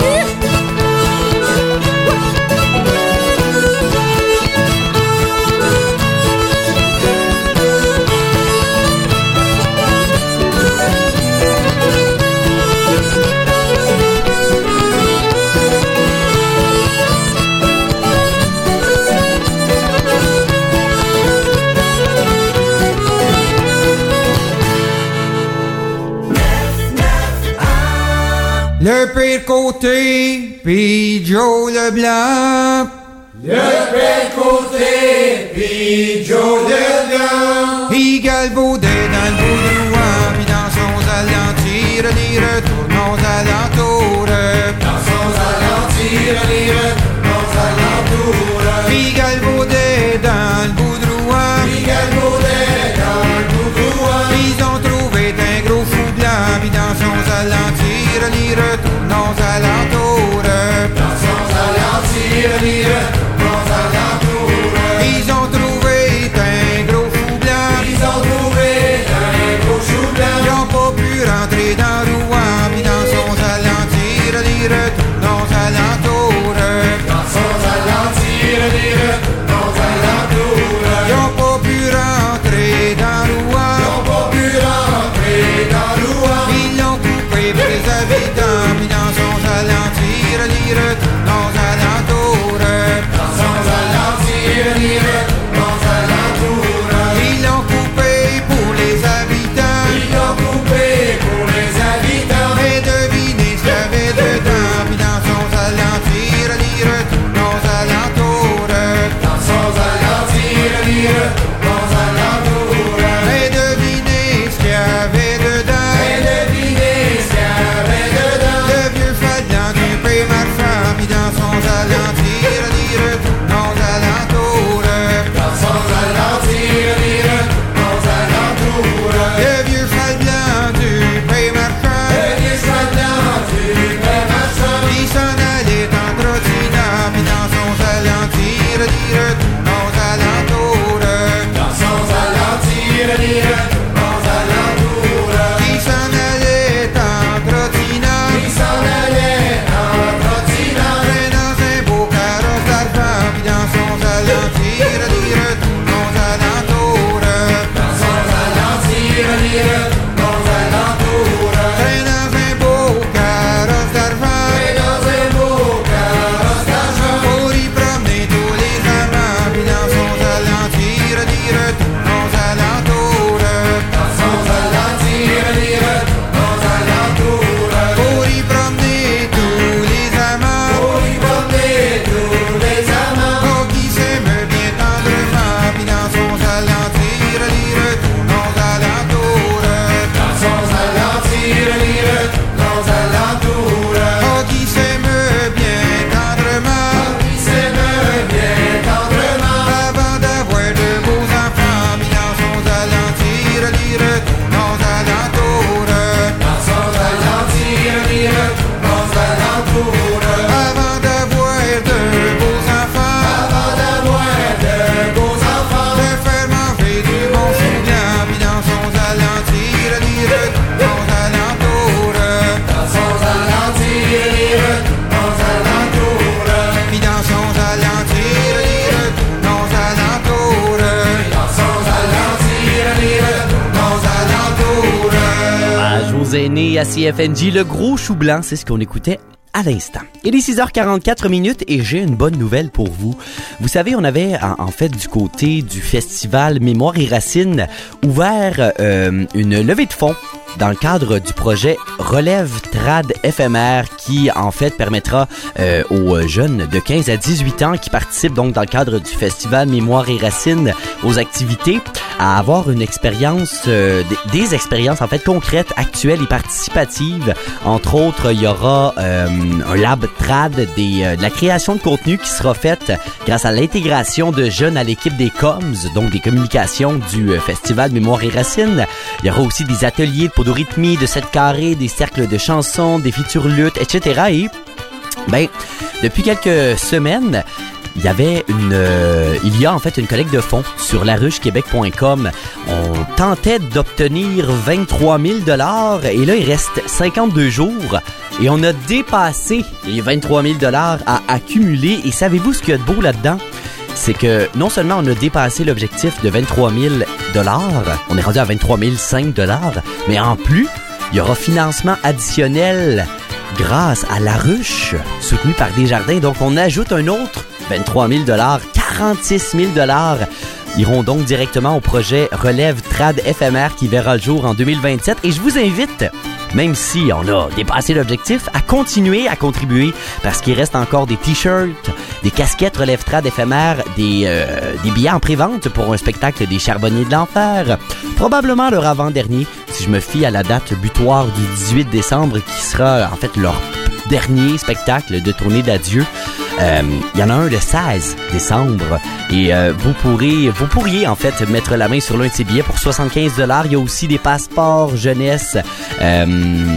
Le pire côté, pis Joe Leblanc. Le pire côté, pis Joe Leblanc. Il galvaudait dans le bout du roi, pis dans son alentir, les retournons alentours. Dans son alentir, les retournons alentours. Il galvaudait dans le bout du roi. Il galvaudait dans le bout du roi. Ils ont trouvé un gros fou blanc, pis dans son alentir, les retournons alentours. Dans son alentir, les retournons alentours. Ils ont trouvé un gros fou blanc. Ils ont trouvé un gros chou blanc. Ils ont pas pu rentrer dans Rouen, pis dans son alentir, les retournons alentours. Dans son alentir, les retournons alentours. Ils ont pas pu rentrer dans Rouen. Ils ont pas pu rentrer dans Rouen. Ils l'ont coupé pour les habitants, pis dans son alentir, les retournons alentours. Dans son alentir, les retournons alentours. Ils l'ont coupé pour les habitants. Ils l'ont coupé pour les habitants. Et devinez ce qu'il y avait dedans, pis dans son alentir, les retournons alentours. Dans son alentir, les retournons alentours. Et devinez ce qu'il y avait dedans. Et devinez ce qu'il y avait dedans. Le vieux fadlan du pré marchand, pis dans son alentir, les retournons alentours. Dans son alentir, les retournons alentours. Le vieux fadlan du pré marchand. Le vieux fadlan du pré marchand. Il s'en allait en trottinant, pis dans son alentir, les retournons alentours. Dans son alentir, les retournons alentours. Il s'en allait en trottinant. Il s'en allait en trottinant. Dans un beau carrosse d'argent, pis dans son alentir, les retournons alentours. Dans son alentir, les retournons alentours. Dans un beau carrosse d'argent. Dans un beau carrosse d'argent. Pour y promener tous les amants, pis dans son alentir, les retournons alentours. Dans son alentir, les retournons alentours. Pour y promener tous les amants. Pour y promener tous les amants. Oh, qui s'aime bien tendrement, pis dans son alentir, les retournons alentours. Dans son alentir, les retournons alentours. Oh, qui s'aime bien tendrement. Oh, qui s'aime bien tendrement. Avant d'avoir de beaux enfants, pis dans son alentir, les retournons alentours. Dans son alentir, les retournons alentours. Avant d'avoir de beaux enfants. Avant d'avoir de beaux enfants. De faire manger du bon chou blanc, pis dans son alentir, les retournons alentours. Dans son alentir, les retournons alentours. Pis dans son alentir, les retournons alentours. Dans son alentir, les retournons alentours. Hommage aux aînés à C F N J, le gros chou blanc, c'est ce qu'on écoutait à l'instant. Il est six heures quarante-quatre minutes et j'ai une bonne nouvelle pour vous. Vous savez, on avait en, en fait du côté du festival Mémoire et Racines ouvert euh, une levée de fonds dans le cadre du projet Relève Trad éphémère qui, en fait, permettra euh, aux jeunes de quinze à dix-huit ans qui participent donc dans le cadre du festival Mémoire et Racines aux activités à avoir une expérience, euh, des, des expériences, en fait, concrètes, actuelles et participatives. Entre autres, il y aura euh, un lab trad, des, euh, de la création de contenu qui sera faite grâce à l'intégration de jeunes à l'équipe des Coms, donc des communications du euh, festival Mémoire et Racines. Il y aura aussi des ateliers de podorythmie, de sept carrés, des cercles de chansons, des features luttes, et cetera. Et, ben, depuis quelques semaines, il y avait une, euh, il y a en fait une collecte de fonds sur la ruche québec point com. On tentait d'obtenir vingt-trois mille dollars et là, il reste cinquante-deux jours et on a dépassé les vingt-trois mille dollars à accumuler. Et savez-vous ce qu'il y a de beau là-dedans? C'est que non seulement on a dépassé l'objectif de vingt-trois mille dollars, on est rendu à vingt-trois mille cinq dollars, mais en plus, il y aura financement additionnel grâce à la ruche soutenue par Desjardins. Donc, on ajoute un autre vingt-trois mille dollars, quarante-six mille dollars iront donc directement au projet Relève Trad éphémère qui verra le jour en deux mille vingt-sept. Et je vous invite, même si on a dépassé l'objectif, à continuer à contribuer parce qu'il reste encore des t-shirts, des casquettes Relève Trad éphémère, des, euh, des billets en pré-vente pour un spectacle des Charbonniers de l'Enfer. Probablement leur avant-dernier, si je me fie à la date butoir du dix-huit décembre qui sera en fait leur dernier spectacle de tournée d'adieu. Il euh, y en a un le seize décembre et euh, vous pourrez, vous pourriez en fait mettre la main sur l'un de ces billets pour soixante-quinze dollars. Il y a aussi des passeports jeunesse, euh,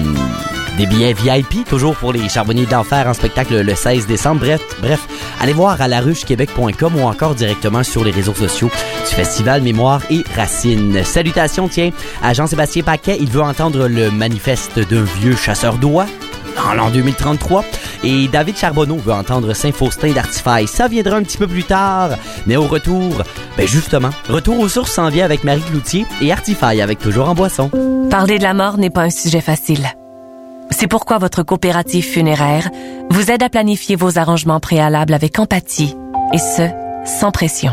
des billets V I P, toujours pour les Charbonniers de l'Enfer en spectacle le seize décembre. Bref, bref, allez voir à la ruche québec point com ou encore directement sur les réseaux sociaux du Festival Mémoire et Racines. Salutations, tiens, à Jean-Sébastien Paquet, il veut entendre le manifeste d'un vieux chasseur d'oies en l'an deux mille trente-trois. Et David Charbonneau veut entendre Saint-Faustin d'Artifaille. Ça viendra un petit peu plus tard. Mais au retour, ben justement, Retour aux sources s'en vient avec Marie Cloutier et Artifaille avec Toujours en boisson. Parler de la mort n'est pas un sujet facile. C'est pourquoi votre coopérative funéraire vous aide à planifier vos arrangements préalables avec empathie et ce, sans pression.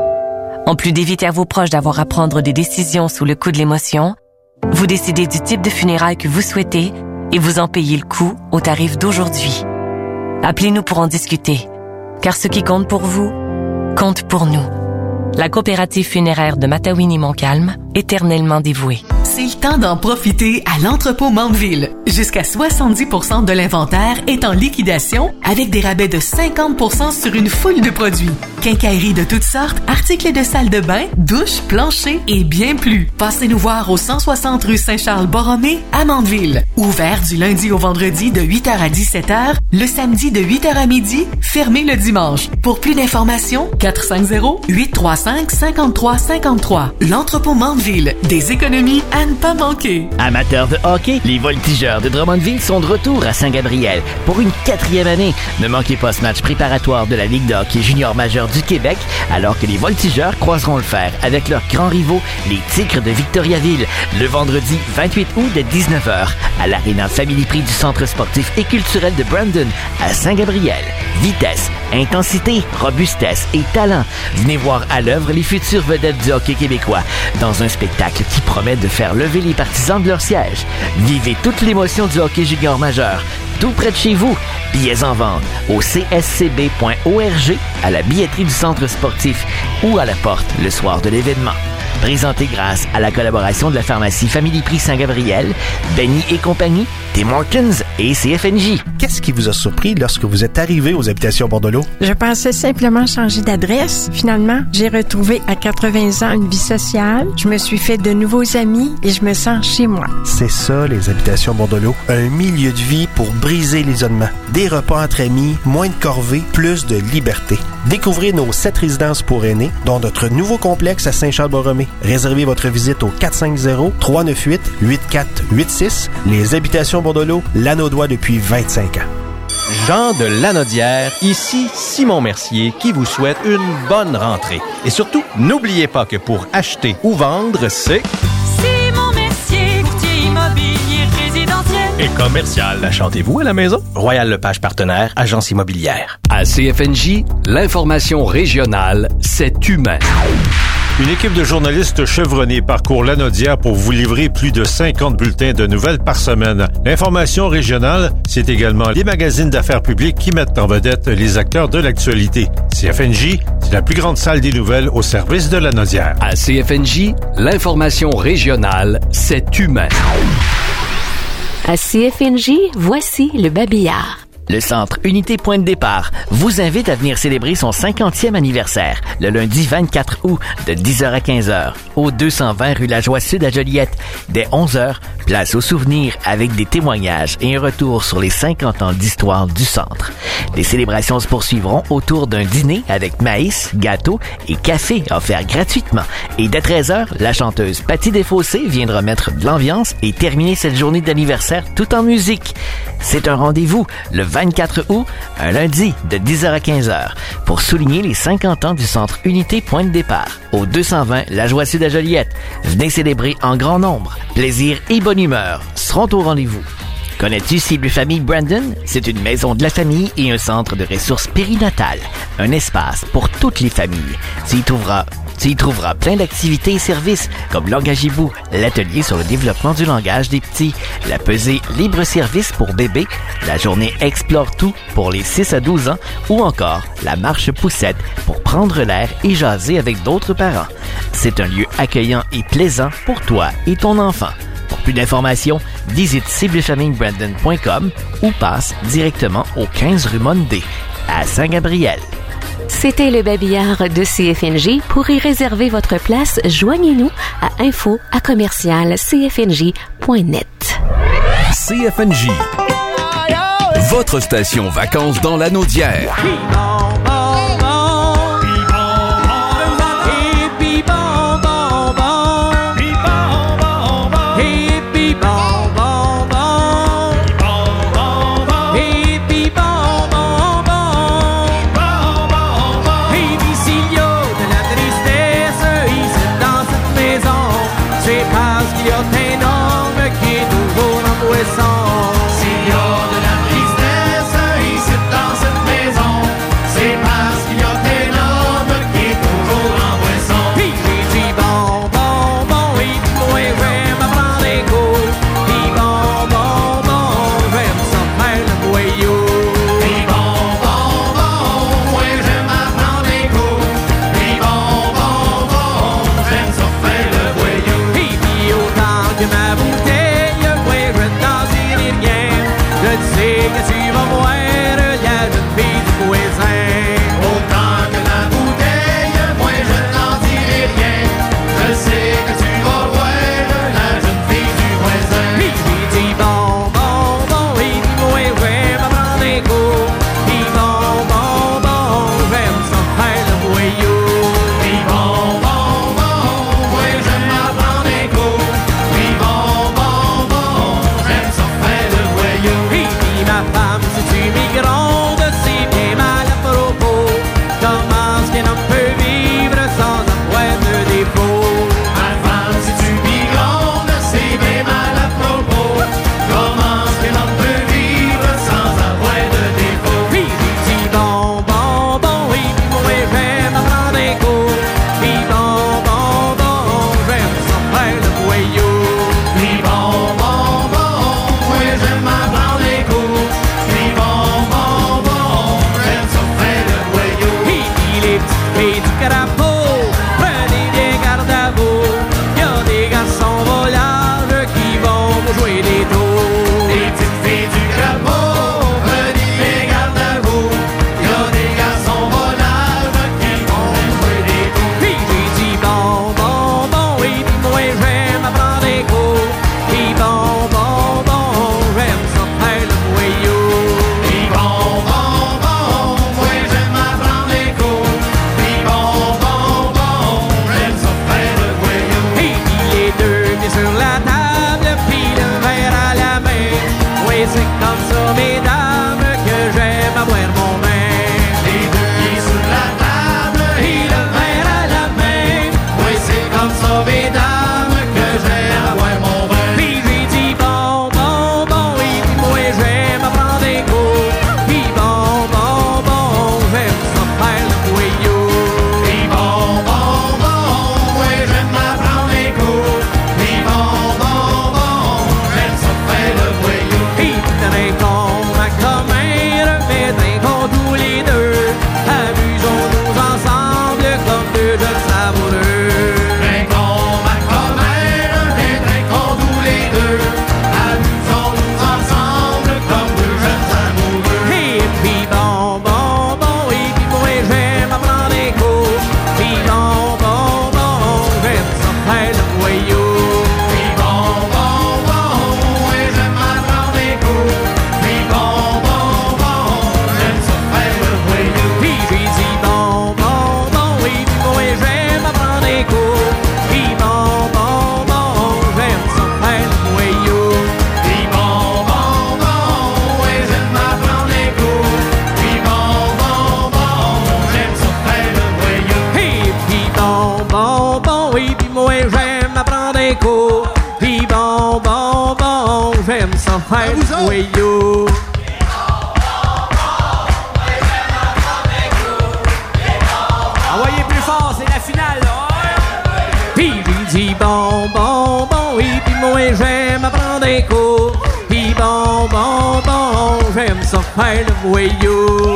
En plus d'éviter à vos proches d'avoir à prendre des décisions sous le coup de l'émotion, vous décidez du type de funérailles que vous souhaitez et vous en payez le coût au tarif d'aujourd'hui. Appelez-nous pour en discuter, car ce qui compte pour vous, compte pour nous. La coopérative funéraire de Matawini-Montcalm, éternellement dévouée. C'est le temps d'en profiter à l'entrepôt Mandeville. Jusqu'à soixante-dix pour cent de l'inventaire est en liquidation avec des rabais de cinquante pour cent sur une foule de produits. Quincailleries de toutes sortes, articles de salle de bain, douches, planchers et bien plus. Passez nous voir au cent soixante rue Saint-Charles-Borromée à Mandeville. Ouvert du lundi au vendredi de huit heures à dix-sept heures, le samedi de huit heures à midi, fermé le dimanche. Pour plus d'informations, quatre cinq zéro, huit trois cinq, cinq trois cinq trois. L'entrepôt Mandeville, des économies à ne pas manquer. Amateurs de hockey, les Voltigeurs de Drummondville sont de retour à Saint-Gabriel pour une quatrième année. Ne manquez pas ce match préparatoire de la Ligue de hockey junior majeur du Québec, alors que les Voltigeurs croiseront le fer avec leurs grands rivaux, les Tigres de Victoriaville, le vendredi vingt-huit août dès dix-neuf heures à l'Arena Family Prix du Centre sportif et culturel de Brandon à Saint-Gabriel. Vitesse, intensité, robustesse et talent. Venez voir à l'œuvre les futures vedettes du hockey québécois dans un spectacle qui promet de faire lever les partisans de leur siège. Vivez toute l'émotion du hockey junior majeur, tout près de chez vous. Billets en vente au c s c b point org, à la billetterie du centre sportif ou à la porte le soir de l'événement. Présenté grâce à la collaboration de la pharmacie Family Prix Saint-Gabriel, Benny et compagnie, Tim Hortons et C F N J. Qu'est-ce qui vous a surpris lorsque vous êtes arrivé aux habitations Bordelot? Je pensais simplement changer d'adresse. Finalement, j'ai retrouvé à quatre-vingts ans une vie sociale. Je me suis fait de nouveaux amis et je me sens chez moi. C'est ça, les habitations Bordelot. Un milieu de vie pour briser l'isolement. Des repas entre amis, moins de corvées, plus de liberté. Découvrez nos sept résidences pour aînés, dont notre nouveau complexe à Saint-Charles-Borromée. Réservez votre visite au quatre cinq zéro, trois neuf huit, huit quatre huit six. Les habitations Bordelot, Lanaudois depuis vingt-cinq ans. Jean de Lanaudière, ici Simon Mercier qui vous souhaite une bonne rentrée. Et surtout, n'oubliez pas que pour acheter ou vendre, c'est... Simon Mercier, courtier immobilier résidentiel. Et Commercial. Chantez-vous à la maison? Royal Lepage Partenaire, agence immobilière. À C F N J, l'information régionale, c'est humain. Une équipe de journalistes chevronnés parcourt l'Anaudière pour vous livrer plus de cinquante bulletins de nouvelles par semaine. L'information régionale, c'est également les magazines d'affaires publiques qui mettent en vedette les acteurs de l'actualité. C F N J, c'est la plus grande salle des nouvelles au service de l'Anaudière. À C F N J, l'information régionale, c'est humain. À C F N J, voici le babillard. Le Centre Unité Point de Départ vous invite à venir célébrer son cinquantième anniversaire le lundi vingt-quatre août de dix heures à quinze heures au deux cent vingt rue La Joie Sud à Joliette. Dès onze heures, place aux souvenirs avec des témoignages et un retour sur les cinquante ans d'histoire du centre. Les célébrations se poursuivront autour d'un dîner avec maïs, gâteau et café offerts gratuitement. Et dès treize heures, la chanteuse Patty Desfossés viendra mettre de l'ambiance et terminer cette journée d'anniversaire tout en musique. C'est un rendez-vous le vingt-quatre août, un lundi de dix heures à quinze heures pour souligner les cinquante ans du Centre Unité Point de Départ au deux cent vingt La Joie Sud à Joliette. Venez célébrer en grand nombre. Plaisir et bonne humeur seront au rendez-vous. Connais-tu Cible Famille Brandon? C'est une maison de la famille et un centre de ressources périnatales. Un espace pour toutes les familles. Tu y trouveras Tu y trouveras plein d'activités et services comme Langagibou, l'atelier sur le développement du langage des petits, la pesée libre-service pour bébés, la journée Explore Tout pour les six à douze ans ou encore la marche poussette pour prendre l'air et jaser avec d'autres parents. C'est un lieu accueillant et plaisant pour toi et ton enfant. Pour plus d'informations, visite cible famille brandon point com ou passe directement au quinze rue Mondé à Saint-Gabriel. C'était le babillard de C F N J. Pour y réserver votre place, joignez-nous à info à commercial c f n j point net. C F N J, votre station vacances dans l'Anaudière. S'il y a de la tristesse ici dans cette maison, c'est faire du voyou. Envoyez plus fort, c'est la finale, là. Puis lui dit bon, bon, bon, et puis moi j'aime apprendre des cours. Puis bon, bon, bon, j'aime ça faire le voyou.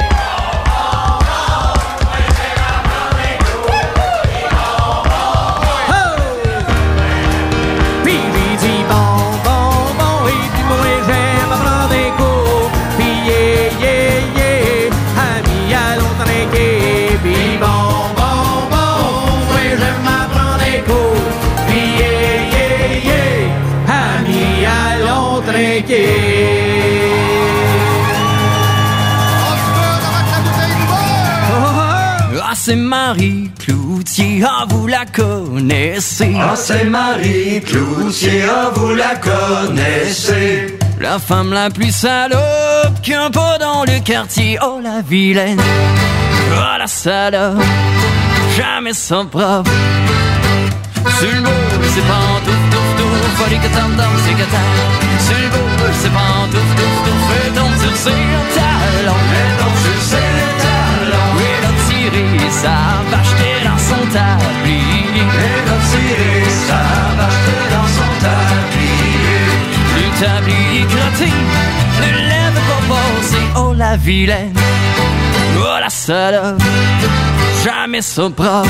Ah, c'est Marie Cloutier, ah, vous la connaissez. Ah, c'est Marie Cloutier, ah, vous la connaissez. La femme la plus salope qu'un pot dans le quartier. Oh, la vilaine, oh, la salope, jamais sans propre. Sur le beau, c'est pantouf, touf, touf, folie que t'en danses, c'est que t'as. Sur le beau, c'est pantouf, touf, touf, et tombe sur ses talons. Et tombe sur ses talons. Et l'a tiré sa vache dans son tablier. Et l'a tiré sa vache dans son tablier. Le tablier crotté, ne lève pas passer. Oh, la vilaine, oh, la salope, jamais son propre.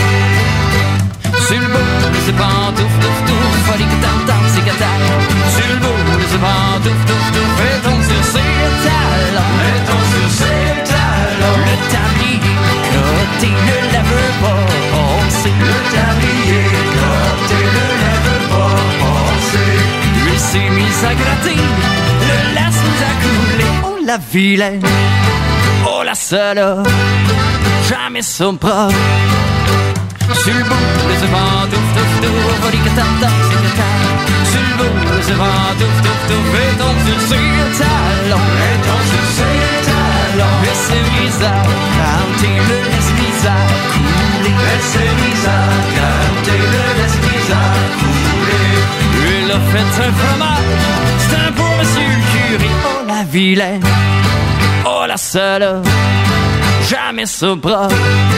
Sur le beau, c'est pantouf, touf, touf, folie que t'entends, c'est que t'as. Sur le beau, c'est pantouf, touf, touf, et tombe sur ses talons. Et tombe sur ses talons. Le tablier crotté ne lève pas passer. Le tablier crotté ne lève pas passer. Lui s'est mis à gratter, le laisse nous a coulé. Oh, la vilaine, oh, la salope, jamais son propre. Sur le bout de ce pantouf, touf, touf, folie que t'entends, c'est que t'as. Sur le bout de ce pantouf, touf, touf, et tombe sur ses talons. Et tombe sur ses talons. Et c'est mis à canter, le laisse mis à couler. Et c'est mis à canter, le laisse mis à couler. Il a fait un fromage, c'est un pour monsieur le curé. Oh, la vilaine, oh, la salope, jamais son propre.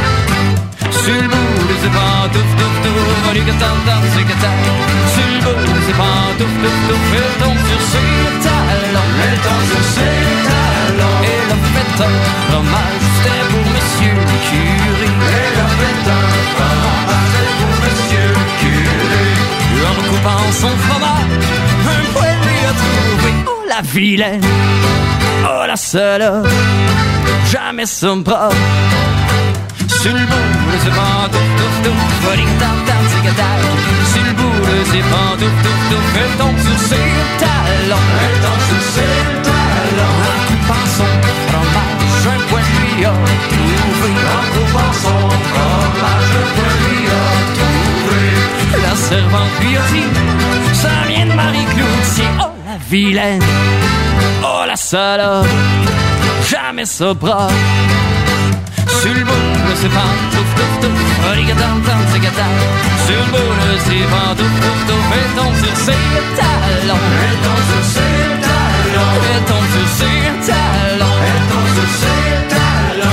Sur le bout de ses pantouf, touf, touf, folie que t'entends, c'est que t'as. Sur le bout de ses pantouf, touf, touf, elle tombe sur ses talons. Elle tombe sur ses talons. Elle a fait un fromage, c'était pour monsieur le curé. Elle a fait un fromage, c'était pour monsieur le curé. En coupant son fromage, un poil lui a trouvé. Oh, la vilaine, oh, la salope, jamais son propre. Sur le bout de ses pantouf, touf, touf, folie que t'entends, c'est que t'as. Sur le bout de ses pantouf, touf, touf, elle tombe sur ses talons. Elle tombe sur ses talons. En coupant son fromage, un poil lui a trouvé. En coupant son fromage, un poil lui a trouvé. La servante lui a dit, ça vient de Marie Cloutier. Oh, la vilaine, oh, la salope, jamais son propre. Sur le bout de ses pantouf, touf, touf, folie que t'entends, c'est que t'as. Sur le bout de ses pantouf, touf, touf, elle tombe sur ses talons. Elle tombe sur ses talons. Elle tombe sur ses talons. Elle tombe sur ses talons.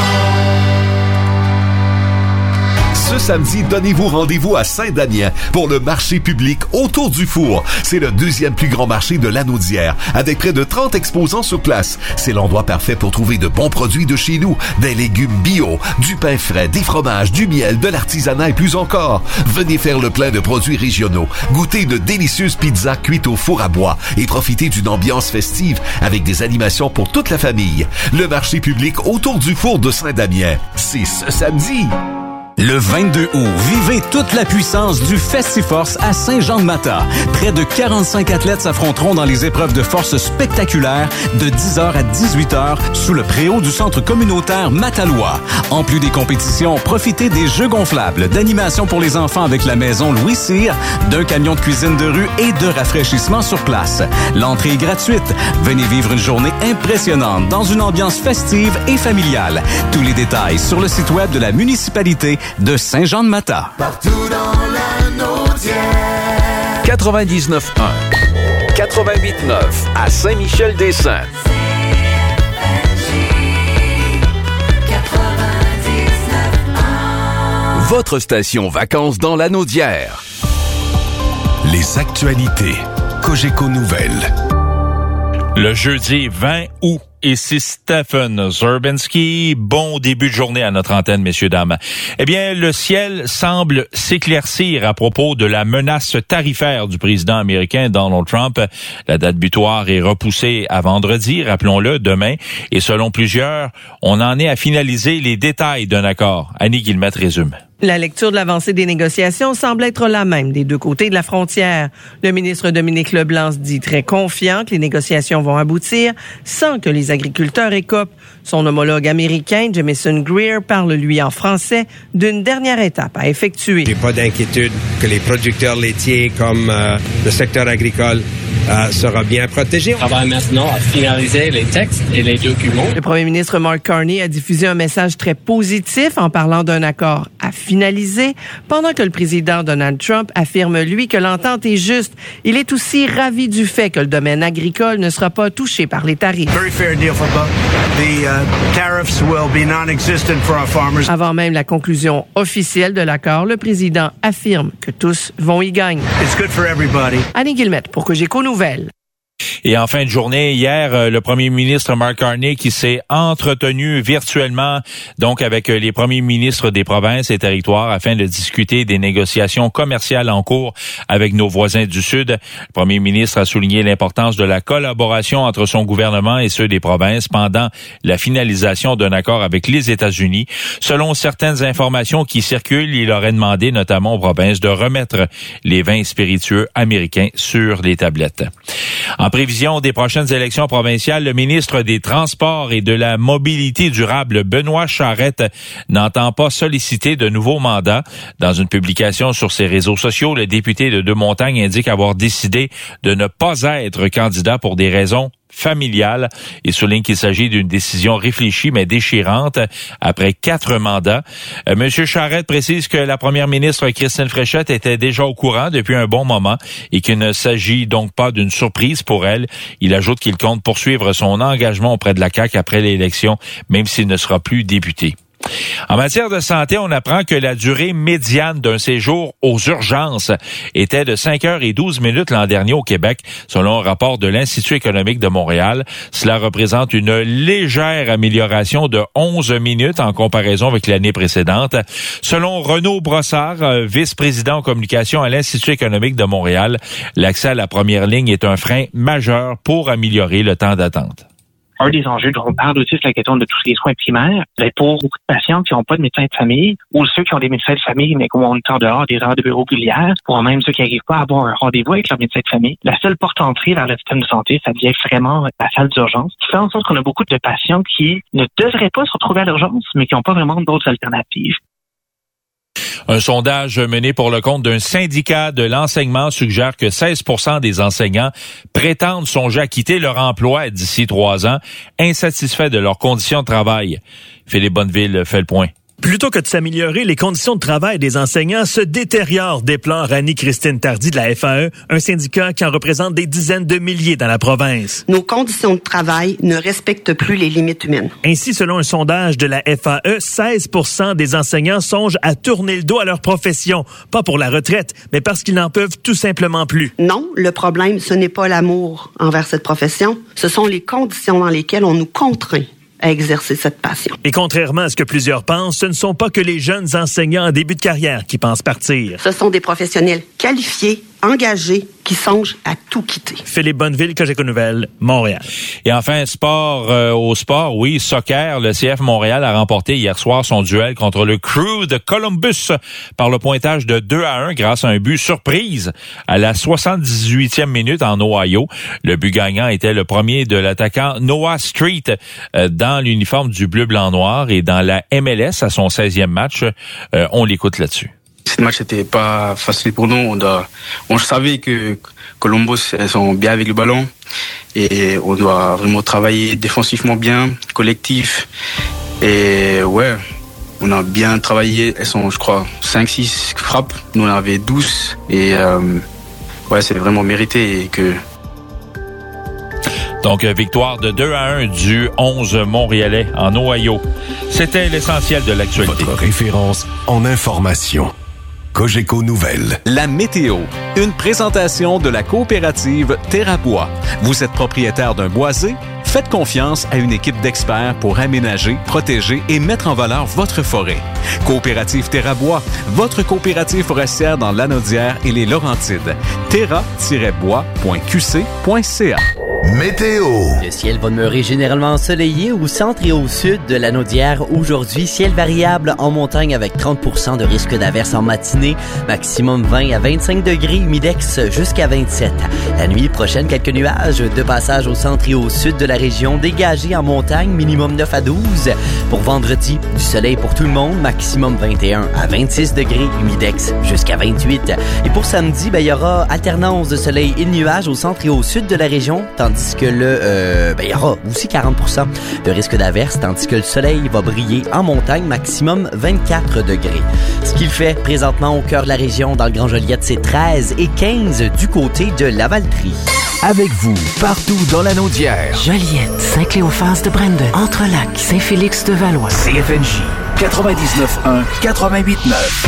Ce samedi, donnez-vous rendez-vous à Saint-Damien pour le marché public Autour du Four. C'est le deuxième plus grand marché de l'Anaudière, avec près de trente exposants sur place. C'est l'endroit parfait pour trouver de bons produits de chez nous, des légumes bio, du pain frais, des fromages, du miel, de l'artisanat et plus encore. Venez faire le plein de produits régionaux, goûter une délicieuse pizza cuite au four à bois et profiter d'une ambiance festive avec des animations pour toute la famille. Le marché public Autour du Four de Saint-Damien, c'est ce samedi. Le vingt-deux août, vivez toute la puissance du Festiforce à Saint-Jean-de-Mata. Près de quarante-cinq athlètes s'affronteront dans les épreuves de force spectaculaires de dix heures à dix-huit heures sous le préau du centre communautaire Matalois. En plus des compétitions, profitez des jeux gonflables, d'animations pour les enfants avec la maison Louis Cyr, d'un camion de cuisine de rue et de rafraîchissement sur place. L'entrée est gratuite. Venez vivre une journée impressionnante dans une ambiance festive et familiale. Tous les détails sur le site web de la municipalité de Saint-Jean-de-Mata. Partout dans la Naudière. quatre-vingt-dix-neuf un. quatre-vingt-huit neuf à Saint-Michel-des-Saints. Votre station vacances dans l'Anaudière. Les actualités. Cogeco Nouvelles. Le jeudi vingt août. Ici Stephen Zerbinsky. Bon début de journée à notre antenne, messieurs, dames. Eh bien, le ciel semble s'éclaircir à propos de la menace tarifaire du président américain Donald Trump. La date butoir est repoussée à vendredi, rappelons-le, demain. Et selon plusieurs, on en est à finaliser les détails d'un accord. Annie Guillemette résume. La lecture de l'avancée des négociations semble être la même des deux côtés de la frontière. Le ministre Dominique Leblanc se dit très confiant que les négociations vont aboutir sans que les agriculteurs écopent. Son homologue américain, Jamieson Greer, parle, lui, en français, d'une dernière étape à effectuer. J'ai pas d'inquiétude que les producteurs laitiers comme euh, le secteur agricole euh, sera bien protégé. On va maintenant à finaliser les textes et les documents. Le premier ministre Mark Carney a diffusé un message très positif en parlant d'un accord à finaliser, pendant que le président Donald Trump affirme, lui, que l'entente est juste. Il est aussi ravi du fait que le domaine agricole ne sera pas touché par les tarifs. Very fair deal for both. The uh, tariffs will be non-existent for our farmers. Avant même la conclusion officielle de l'accord, le président affirme que tous vont y gagner. It's good for everybody. Annie Guillemette pour Cogeco Nouvelles. Et en fin de journée, hier, le premier ministre Mark Carney qui s'est entretenu virtuellement donc avec les premiers ministres des provinces et territoires afin de discuter des négociations commerciales en cours avec nos voisins du Sud. Le premier ministre a souligné l'importance de la collaboration entre son gouvernement et ceux des provinces pendant la finalisation d'un accord avec les États-Unis. Selon certaines informations qui circulent, il aurait demandé notamment aux provinces de remettre les vins spiritueux américains sur les tablettes. En prévision des prochaines élections provinciales, le ministre des Transports et de la Mobilité durable, Benoît Charette, n'entend pas solliciter de nouveaux mandats. Dans une publication sur ses réseaux sociaux, le député de Deux-Montagnes indique avoir décidé de ne pas être candidat pour des raisons familiale. Il souligne qu'il s'agit d'une décision réfléchie mais déchirante après quatre mandats. Euh, Monsieur Charette précise que la première ministre Christine Fréchette était déjà au courant depuis un bon moment et qu'il ne s'agit donc pas d'une surprise pour elle. Il ajoute qu'il compte poursuivre son engagement auprès de la C A Q après l'élection, même s'il ne sera plus député. En matière de santé, on apprend que la durée médiane d'un séjour aux urgences était de cinq heures et douze minutes l'an dernier au Québec, selon un rapport de l'Institut économique de Montréal. Cela représente une légère amélioration de onze minutes en comparaison avec l'année précédente. Selon Renaud Brossard, vice-président en communication à l'Institut économique de Montréal, l'accès à la première ligne est un frein majeur pour améliorer le temps d'attente. Un des enjeux dont on parle aussi, c'est la question de tous les soins primaires. Pour beaucoup de patients qui n'ont pas de médecin de famille, ou ceux qui ont des médecins de famille, mais qui ont en dehors des heures de bureau régulières, ou même ceux qui n'arrivent pas à avoir un rendez-vous avec leur médecin de famille, la seule porte d'entrée vers le système de santé, ça devient vraiment la salle d'urgence. Ce qui fait en sorte qu'on a beaucoup de patients qui ne devraient pas se retrouver à l'urgence, mais qui n'ont pas vraiment d'autres alternatives. Un sondage mené pour le compte d'un syndicat de l'enseignement suggère que seize pour cent des enseignants prétendent songer à quitter leur emploi d'ici trois ans, insatisfaits de leurs conditions de travail. Philippe Bonneville fait le point. Plutôt que de s'améliorer, les conditions de travail des enseignants se détériorent, déplore Annie-Christine Tardy de la F A E, un syndicat qui en représente des dizaines de milliers dans la province. Nos conditions de travail ne respectent plus les limites humaines. Ainsi, selon un sondage de la F A E, seize pour cent des enseignants songent à tourner le dos à leur profession. Pas pour la retraite, mais parce qu'ils n'en peuvent tout simplement plus. Non, le problème, ce n'est pas l'amour envers cette profession, ce sont les conditions dans lesquelles on nous contraint à exercer cette passion. Et contrairement à ce que plusieurs pensent, ce ne sont pas que les jeunes enseignants en début de carrière qui pensent partir. Ce sont des professionnels qualifiés, engagés, qui songent à tout quitter. Philippe Bonneville, Cogeco Nouvelles, Montréal. Et enfin, sport euh, au sport, oui, soccer. Le C F Montréal a remporté hier soir son duel contre le Crew de Columbus par le pointage de deux à un grâce à un but surprise à la soixante-dix-huitième minute en Ohio. Le but gagnant était le premier de l'attaquant Noah Street euh, dans l'uniforme du bleu-blanc-noir et dans la M L S à son seizième match. Euh, on l'écoute là-dessus. Ce match n'était pas facile pour nous. On, doit, on savait que Columbus, elles sont bien avec le ballon et on doit vraiment travailler défensivement bien, collectif. Et ouais, on a bien travaillé. Elles sont, je crois, cinq six frappes. Nous, on avait douze. Et euh, ouais, c'est vraiment mérité et que Donc, victoire de deux à un du onze Montréalais en Ohio. C'était l'essentiel de l'actualité. Votre référence en information. Cogeco Nouvelles. La météo. Une présentation de la coopérative TerraBois. Vous êtes propriétaire d'un boisé? Faites confiance à une équipe d'experts pour aménager, protéger et mettre en valeur votre forêt. Coopérative TerraBois, votre coopérative forestière dans l'Anaudière et les Laurentides. terra tiret bois point q c point c a. Météo. Le ciel va demeurer généralement ensoleillé au centre et au sud de l'Anaudière. Aujourd'hui, ciel variable en montagne avec trente pour cent de risque d'averse en matinée. Maximum vingt à vingt-cinq degrés, humidex jusqu'à vingt-sept. La nuit prochaine, quelques nuages de passage au centre et au sud de la région. Dégagé en montagne, minimum neuf à douze. Pour vendredi, du soleil pour tout le monde. Maximum vingt et un à vingt-six degrés, humidex jusqu'à vingt-huit. Et pour samedi, ben, il y aura alternance de soleil et de nuages au centre et au sud de la région. Tandis que le, euh, ben, il y aura aussi quarante pour cent de risque d'averse, tandis que le soleil va briller en montagne, maximum vingt-quatre degrés. Ce qu'il fait présentement au cœur de la région, dans le Grand Joliette, c'est treize et quinze du côté de Lavaltrie. Avec vous, partout dans l'Anaudière. Joliette, Saint-Cléophas de Brandon, Entrelac, Saint-Félix de Valois. C F N J quatre-vingt-dix-neuf un, quatre-vingt-huit neuf.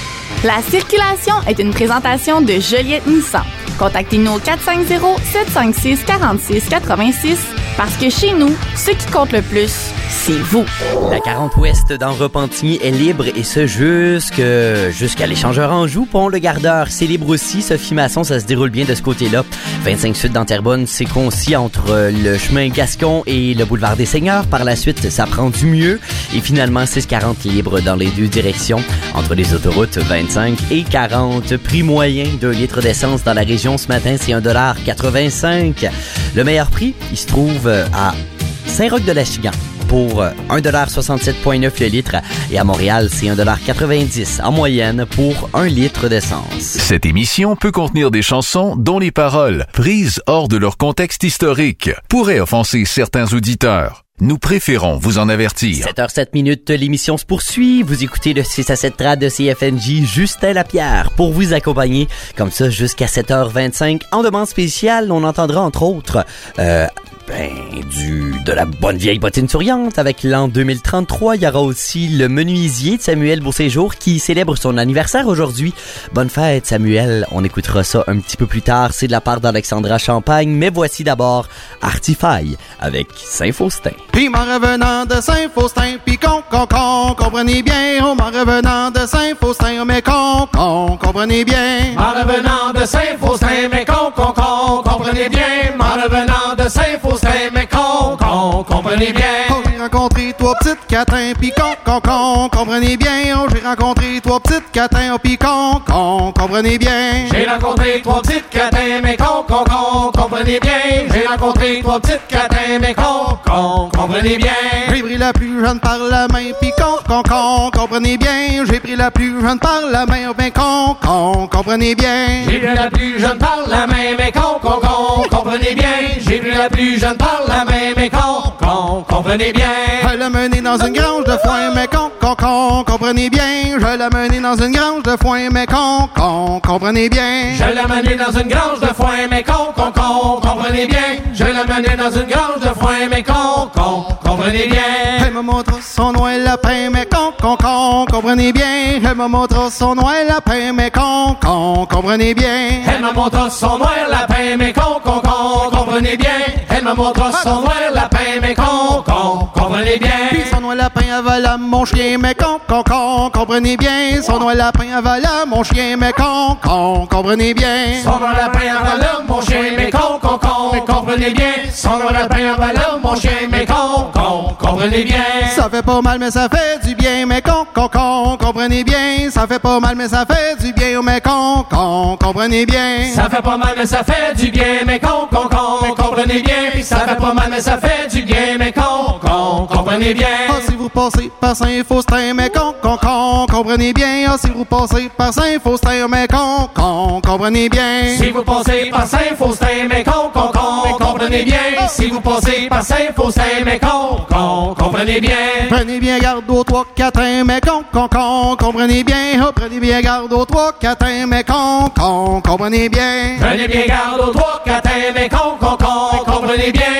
La circulation est une présentation de Joliette Nissan. Contactez-nous au quatre cinq zéro, sept cinq six, quatre six huit six parce que chez nous, ce qui compte le plus, c'est vous. La quarante ouest dans Repentigny est libre et ce jusque, jusqu'à l'échangeur Anjou. Pont-le-Gardeur, c'est libre aussi. Sophie Masson, ça se déroule bien de ce côté-là. vingt-cinq sud dans Terrebonne, c'est concis entre le chemin Gascon et le boulevard des Seigneurs. Par la suite, ça prend du mieux. Et finalement, six quarante libre dans les deux directions entre les autoroutes vingt-cinq et quarante. Prix moyen d'un litre d'essence dans la région ce matin, c'est un dollar quatre-vingt-cinq. Le meilleur prix, il se trouve à Saint-Roch-de-Lachigan pour un dollar soixante-sept virgule neuf le litre et à Montréal, c'est un dollar quatre-vingt-dix en moyenne pour un litre d'essence. Cette émission peut contenir des chansons dont les paroles, prises hors de leur contexte historique, pourraient offenser certains auditeurs. Nous préférons vous en avertir. sept heures sept minutes, l'émission se poursuit. Vous écoutez le six à sept trad de C F N J, Justin Lapierre, pour vous accompagner comme ça jusqu'à sept heures vingt-cinq. En demande spéciale, on entendra entre autres... Euh, Ben, du, de la bonne vieille bottine souriante avec l'an deux mille trente-trois. Il y aura aussi le menuisier de Samuel Beauséjour qui célèbre son anniversaire aujourd'hui. Bonne fête, Samuel. On écoutera ça un petit peu plus tard. C'est de la part d'Alexandra Champagne. Mais voici d'abord Artify avec Saint-Faustin. Puis m'en revenant de Saint-Faustin, puis con, con, con, comprenez bien. Oh, m'en revenant de Saint-Faustin, mais con, con, comprenez bien. M'en revenant de Saint-Faustin, mais con, con, con, comprenez bien. M'en revenant de Saint-Faustin, mais con, con, comprenez bien. Oh, j'ai rencontré trois petites catins, pis con, con, con, comprenez bien. Oh, j'ai rencontré trois petites catins, oh, pis con, con, comprenez bien. J'ai rencontré trois petites catins, mais con, con, con, comprenez bien. J'ai rencontré trois petites catins, mais con, con, comprenez bien. J'ai pris la plus jeune par la main, pis con, con, con, comprenez bien. J'ai pris la plus jeune par la main, oh, ben con, con, comprenez bien. J'ai pris la plus jeune par la main, mais con, con, con, comprenez bien. J'ai pris la plus jeune par la main, mais con, con, comprenez bien. Je l'ai mené dans une grange de foin, mais con, con, con, comprenez bien. Je l'ai mené dans une grange de foin, mais con, con, comprenez bien. Je l'ai mené dans une grange de foin, mais con, con, con, comprenez bien. Je l'ai mené dans une grange de foin, mais con, con, comprenez bien. Elle me montre son noir lapin, mais con, con, con, comprenez bien. Elle me montre son noir lapin, mais con, con, comprenez bien. Elle me montre son noir lapin, mais con, con, con, comprenez bien. Elle me montre son noir lapin, mais con, con, comprenez bien. Puis son noir lapin avala mon chien, mais con, con, con, comprenez bien. Son noir lapin avala mon chien, mais con, con, comprenez bien. Son noir lapin avala mon chien, mais con, con, con, comprenez bien. Son noir lapin avala mon chien, mais con, con, comprenez bien. Ça fait pas mal, mais ça fait du bien, mais con, con, con, comprenez bien. Ça fait pas mal, mais ça fait du bien, mais con, con, comprenez bien. Ça fait pas mal, mais ça fait du bien, mais con, con, con, comprenez bien. Ça fait pas mal, mais ça fait du bien, mais con, con, comprenez bien. Ah, si vous passez par Saint-Faustin, mais con, con, con, comprenez bien. Ah, si vous passez par Saint-Faustin, mais con, con, comprenez bien. Si vous passez par Saint-Faustin, mais con, con, con, comprenez bien. Si vous passez par Saint-Faustin, mais con, con, comprenez bien. Prenez bien garde aux trois catins, mais con, con, con, comprenez bien. Oh, prenez bien garde aux trois catins, mais con, con, comprenez bien. Prenez bien garde aux trois catins, mais con, con, con, comprenez bien.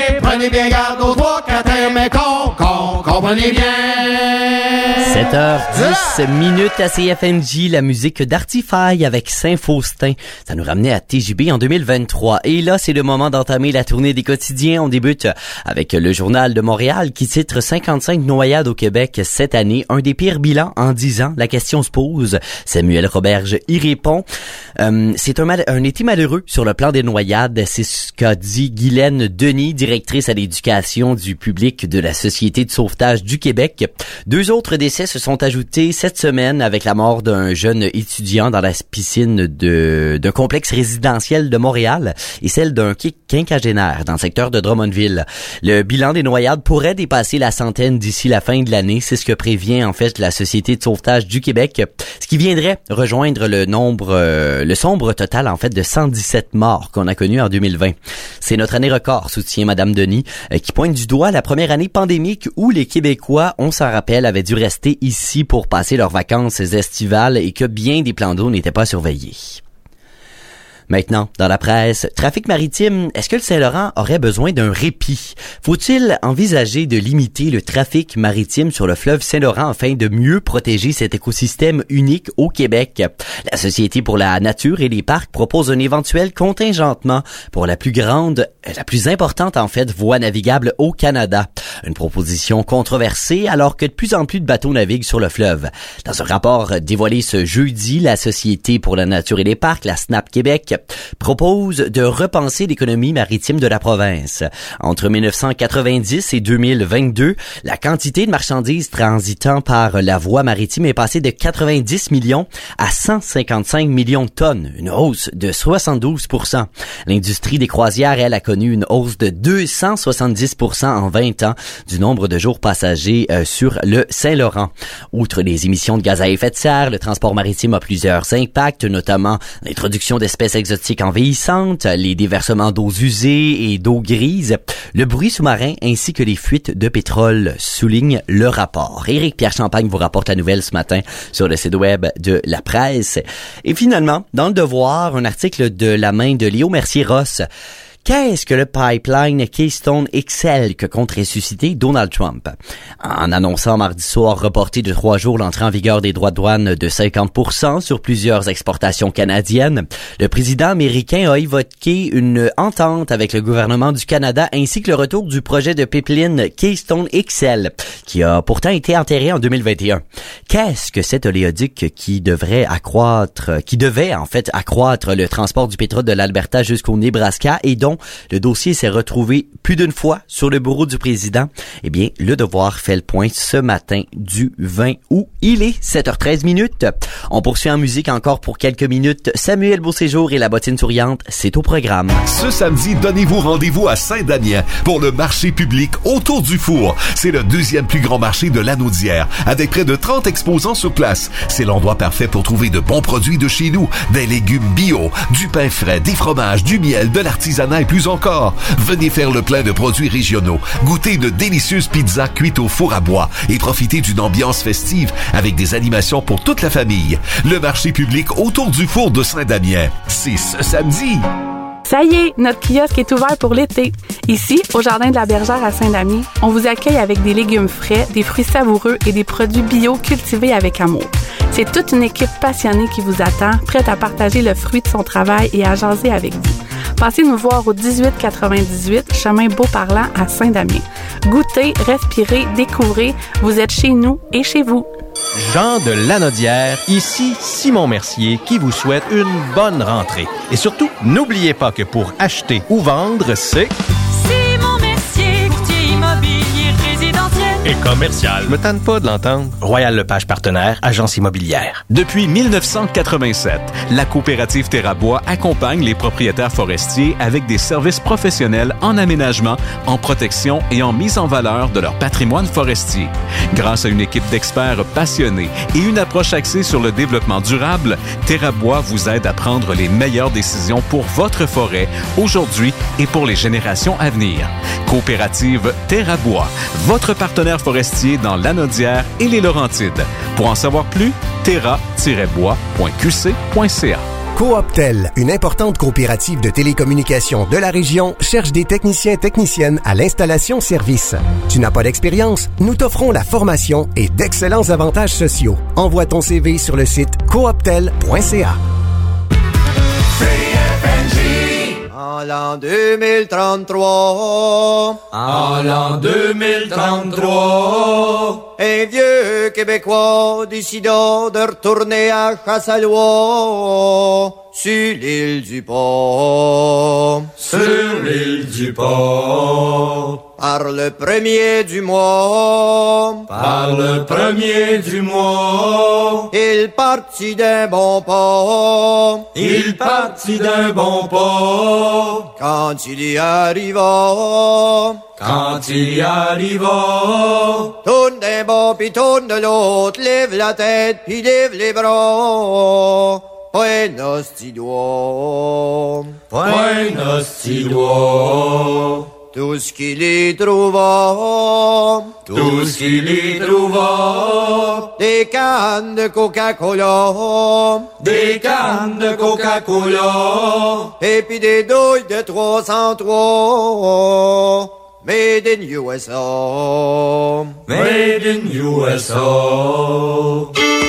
comprenez bien, garde aux trois, quatre heures, mais con, con, comprenez bien. sept heures dix minutes à C F M J, la musique d'Artify avec Saint-Faustin. Ça nous ramenait à T J B en deux mille vingt-trois. Et là, c'est le moment d'entamer la tournée des quotidiens. On débute avec le Journal de Montréal qui titre cinquante-cinq noyades au Québec cette année. Un des pires bilans en dix ans. La question se pose. Samuel Roberge y répond. Euh, c'est un, mal, un été malheureux sur le plan des noyades. C'est ce qu'a dit Guylaine Denis, directrice à l'éducation du public de la Société de sauvetage du Québec. Deux autres décès se sont ajoutés cette semaine avec la mort d'un jeune étudiant dans la piscine de, d'un complexe résidentiel de Montréal et celle d'un quinquagénaire dans le secteur de Drummondville. Le bilan des noyades pourrait dépasser la centaine d'ici la fin de l'année. C'est ce que prévient en fait la Société de sauvetage du Québec, ce qui viendrait rejoindre le nombre, euh, le sombre total en fait de cent dix-sept morts qu'on a connu en deux mille vingt. C'est notre année record, soutient Madame Denis, euh, qui pointe du doigt la première année pandémique où les Québécois, on s'en rappelle, avaient dû rester ici pour passer leurs vacances estivales et que bien des plans d'eau n'étaient pas surveillés. Maintenant, dans la presse, trafic maritime, est-ce que le Saint-Laurent aurait besoin d'un répit? Faut-il envisager de limiter le trafic maritime sur le fleuve Saint-Laurent afin de mieux protéger cet écosystème unique au Québec? La Société pour la nature et les parcs propose un éventuel contingentement pour la plus grande, la plus importante en fait, voie navigable au Canada. Une proposition controversée alors que de plus en plus de bateaux naviguent sur le fleuve. Dans un rapport dévoilé ce jeudi, la Société pour la nature et les parcs, la S N A P Québec, propose de repenser l'économie maritime de la province. Entre dix-neuf cent quatre-vingt-dix et deux mille vingt-deux, la quantité de marchandises transitant par la voie maritime est passée de quatre-vingt-dix millions à cent cinquante-cinq millions de tonnes, une hausse de soixante-douze pour cent. L'industrie des croisières, elle, a connu une hausse de deux cent soixante-dix pour cent en vingt ans du nombre de jours passagers euh, sur le Saint-Laurent. Outre les émissions de gaz à effet de serre, le transport maritime a plusieurs impacts, notamment l'introduction d'espèces exotiques envahissantes, les déversements d'eaux usées et d'eau grise, le bruit sous-marin ainsi que les fuites de pétrole, souligne le rapport. Éric Pierre Champagne vous rapporte la nouvelle ce matin sur le site web de la presse. Et finalement, dans le Devoir, un article de la main de Léo Mercier-Ross. Qu'est-ce que le pipeline Keystone X L que compte ressusciter Donald Trump? En annonçant mardi soir reporter de trois jours l'entrée en vigueur des droits de douane de cinquante pour cent sur plusieurs exportations canadiennes, le président américain a évoqué une entente avec le gouvernement du Canada ainsi que le retour du projet de pipeline Keystone X L, qui a pourtant été enterré en deux mille vingt et un. Qu'est-ce que cet oléoduc qui devrait accroître, qui devait en fait accroître le transport du pétrole de l'Alberta jusqu'au Nebraska et dont le dossier s'est retrouvé plus d'une fois sur le bureau du président? Eh bien, le Devoir fait le point ce matin du vingt août. Il est sept heures treize minutes. On poursuit en musique encore pour quelques minutes. Samuel Beauséjour et la bottine souriante, c'est au programme. Ce samedi, donnez-vous rendez-vous à Saint-Damien pour le marché public Autour du Four. C'est le deuxième plus grand marché de l'Anaudière, avec près de trente exposants sur place. C'est l'endroit parfait pour trouver de bons produits de chez nous, des légumes bio, du pain frais, des fromages, du miel, de l'artisanat et plus encore. Venez faire le plein de produits régionaux, goûter une délicieuse pizza cuite au four à bois et profiter d'une ambiance festive avec des animations pour toute la famille. Le marché public Autour du Four de Saint-Damien, c'est ce samedi. Ça y est, notre kiosque est ouvert pour l'été. Ici, au Jardin de la Bergère à Saint-Damien, on vous accueille avec des légumes frais, des fruits savoureux et des produits bio cultivés avec amour. C'est toute une équipe passionnée qui vous attend, prête à partager le fruit de son travail et à jaser avec vous. Passez nous voir au dix-huit quatre-vingt-dix-huit, chemin Beauparlant à Saint-Damien. Goûtez, respirez, découvrez, vous êtes chez nous et chez vous. Jean de Lanaudière, ici Simon Mercier qui vous souhaite une bonne rentrée. Et surtout, n'oubliez pas que pour acheter ou vendre, c'est... Simon Mercier, courtier immobilier résidentiel et commercial. Je me tente pas de l'entendre. Royal Lepage Partenaire, agence immobilière. Depuis mille neuf cent quatre-vingt-sept, la coopérative Terrabois accompagne les propriétaires forestiers avec des services professionnels en aménagement, en protection et en mise en valeur de leur patrimoine forestier. Grâce à une équipe d'experts passionnés et une approche axée sur le développement durable, Terrabois vous aide à prendre les meilleures décisions pour votre forêt aujourd'hui et pour les générations à venir. Coopérative Terrabois, votre partenaire forestier dans Lanaudière et les Laurentides. Pour en savoir plus, terra tiret bois point q c point c a. Cooptel, une importante coopérative de télécommunications de la région, cherche des techniciens et techniciennes à l'installation-service. Tu n'as pas d'expérience? Nous t'offrons la formation et d'excellents avantages sociaux. Envoie ton C V sur le site cooptel point c a. En l'an deux mille trente-trois, en l'an deux mille trente-trois, un vieux Québécois décida de retourner à Chassalouas, sur l'île du Port. Sur l'île du Port. Par le premier du mois. Par le premier du mois. Il partit d'un bon port. Il partit d'un bon port. Quand il y arriva. Quand il y arriva. Tourne d'un bord pis tourne de l'autre. Lève la tête pis lève les bras. Point doigt. Point doigt. Tout ce qu'il y trouva, tout ce qu'il y trouva, des cannes de Coca-Cola, des cannes de Coca-Cola, et puis des douilles de trois cent trois, made in U S A, made in U S A.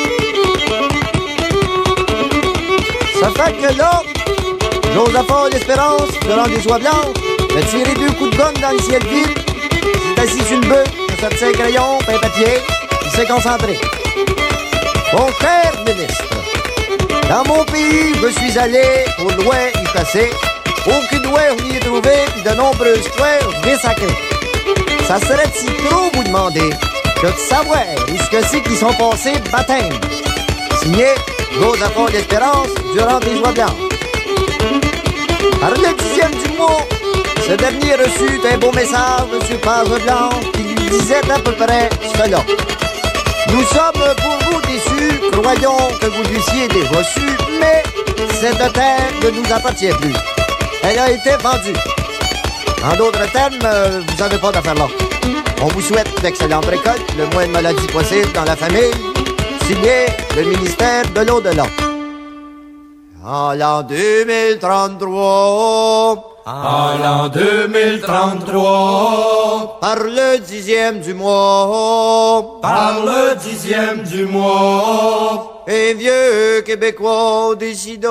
Ça fait que là, Josaphat l'Espérance, durant des soies blanches, a tiré deux coups de gomme dans le ciel vide, s'est assis sur une bûche, a sorti un crayon, puis un papier, il s'est concentré. Mon cher ministre, dans mon pays, je suis allé au loin y passer, aucune ouai on y est trouvé, puis de nombreuses fois, bien sacrées. Ça serait-il trop vous demander que de savoir où ce que c'est qu'ils sont passés baptême? Signé Josaphat l'Espérance, durant des joies blanches. Par le dixième du mois, ce dernier reçut un beau message sur page blanche qui lui disait à peu près cela. Nous sommes pour vous déçus, croyons que vous eussiez déjà su, mais cette terre ne nous appartient plus. Elle a été vendue. En d'autres termes, vous n'avez pas d'affaires là. On vous souhaite d'excellentes récoltes, le moins de maladies possible dans la famille. Signé le ministère de l'Au-delà. En l'an deux mille trente-trois, en l'an deux mille trente-trois, par le dixième du mois, par le dixième du mois, un vieux Québécois décida.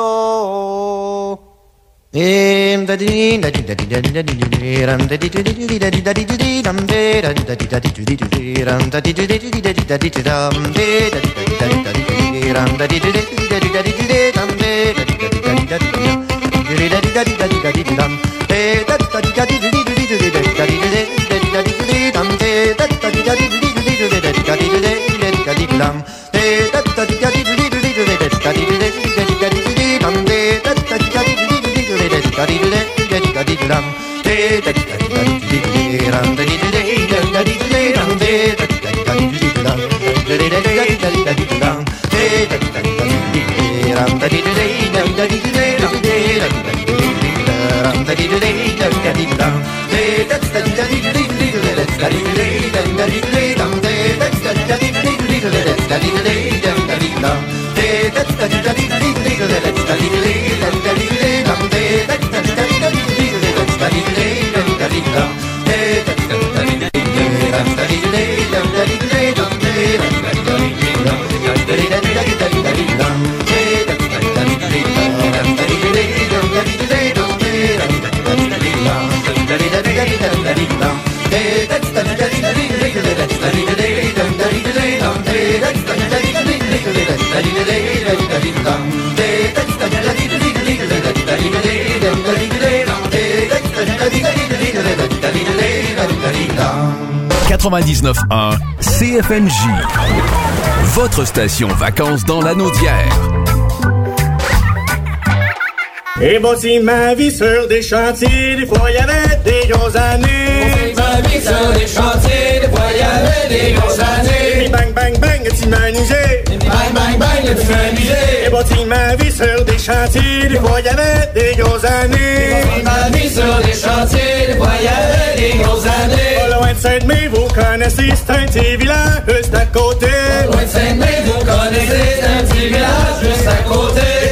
quatre-vingt-dix-neuf un C F N J. Votre station vacances dans la Naudière. Et bâti ma vie sur des chantiers, des fois il y avait des grosses années. Ma vie sur des chantiers, des fois il y avait des grosses années. Et bang bang bang, tu m'amusais. Bang bang bang, tu m'amusais. Et bâti ma vie sur des chantiers, des fois il y avait des grosses années. Ma vie sur des chantiers, des fois il y avait des grosses années. Pas loin de Saint-Denis, vous connaissez, c'est un petit village juste à côté. Pas loin de Saint-Denis, vous connaissez, c'est un petit village juste à côté. Et puis marche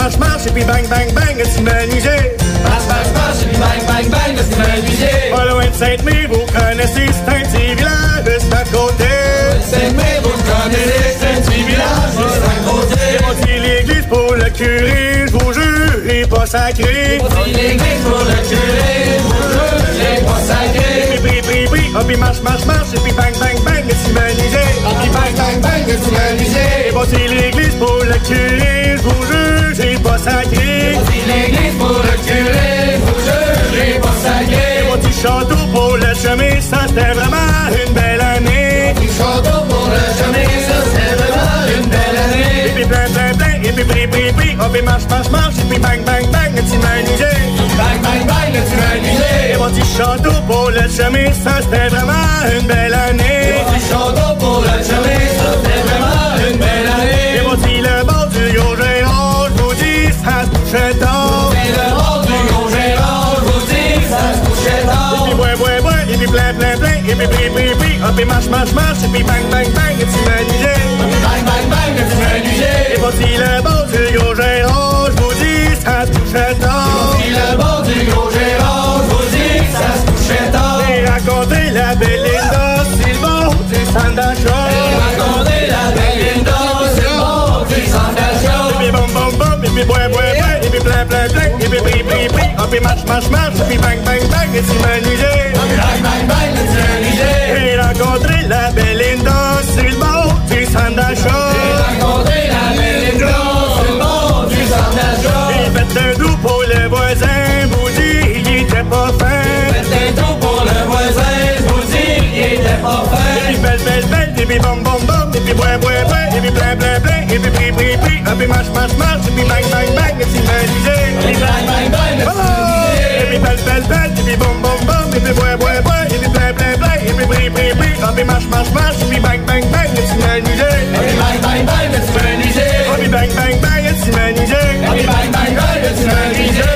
marche, marche, et puis bang, bang, bang, tu m'amuser. Marche, marche, marche, et puis bang, bang, bang, tu m'amuser. Pas loin de Sainte-Mère, vous connaissez, c'est un petit village juste à côté. Sainte-Mère, vous connaissez, c'est un petit village juste à côté. J'ai monté l'église pour le curé, je vous jure, et pas sacré. J'ai monté l'église pour le curé, je vous jure, et pas sacré. Et puis, pri, pri, pri, hop, et marche, marche, marche, et puis bang, bang, bang, tu m'amuser. Et puis bang, bang, bang, tu m'amuser. J'ai monté l'église pour le curé, je vous jure, j'ai pas sacré. J'ai monté l'église pour le curé, je vous jure, j'ai pas sacré. J'ai monté château pour le chemin, ça c'était vraiment une belle année. J'ai monté château pour le chemin, ça c'était vraiment une belle année. Et puis plein, plein, plein, et puis pri, pri, pri, hop, et marche, marche, marche, et puis bang, bang, bang, tu m'amusais. Bang, bang, bang, tu m'amusais. J'ai monté château pour le chemin, ça c'était vraiment une belle année. J'ai monté château pour le chemin, ça c'était vraiment une belle année. J'ai monté le bord du gros Gérard, je vous dis, ça se couchait tard. J'ai monté le bord du gros Gérard, je vous dis, ça se couchait tard. Et puis bois, bois, bois, et puis plein, plein, plein, et puis pri, pri, pri, hop, et marche, marche, marche, et puis bang, bang, bang, et tu m'amusais. Bang, bang, bang, et tu m'amusais. J'ai monté le bord du gros Gérard, je vous dis, ça se couchait tard. J'ai monté le bord du gros Gérard, je vous dis, ça se couchait tard. J'ai raconté la belle Linda, c'est le bord du centre d'achat. J'ai raconté la belle Linda, c'est le bord du centre d'achat. Et puis bom, bom, bom, et puis bois, bois, bois, et puis plein, plein, plein, et puis pri, pri, pri, hop, et marche, marche, marche, et puis bang, bang, bang, et tu m'amusais. Bang, bang, bang, et tu m'amusais. J'ai rencontré la belle Linda, c'est le bord du centre d'achat. J'ai rencontré la belle Linda, c'est le bord du centre d'achat. J'ai fait un doux pour le voisin, vous dit, il était pas fin. J'ai fait un doux pour le voisin, vous dit, il était pas fin. Et puis belle, belle, belle, et puis bom, bom, bom, et puis bois, bois, bois, et puis plein, plein, plein, et puis pri, pri, pri, et puis marche, marche, marche, et puis bang, bang, bang, et tu m'amusais. Et puis bang, bang, bang, et tu m'amusais. Et puis belle, belle, belle, et puis bom, bom, bom, et puis bois, bois, bois, et puis plein, plein, plein, et puis pri, pri, pri, et puis marche, marche, marche, et puis bang, bang, bang, et tu m'amusais. Et puis bang, bang, bang, et tu m'amusais. Et puis bang, bang, bang, et tu m'amusais. Et puis bang, bang, bang, et tu m'amusais.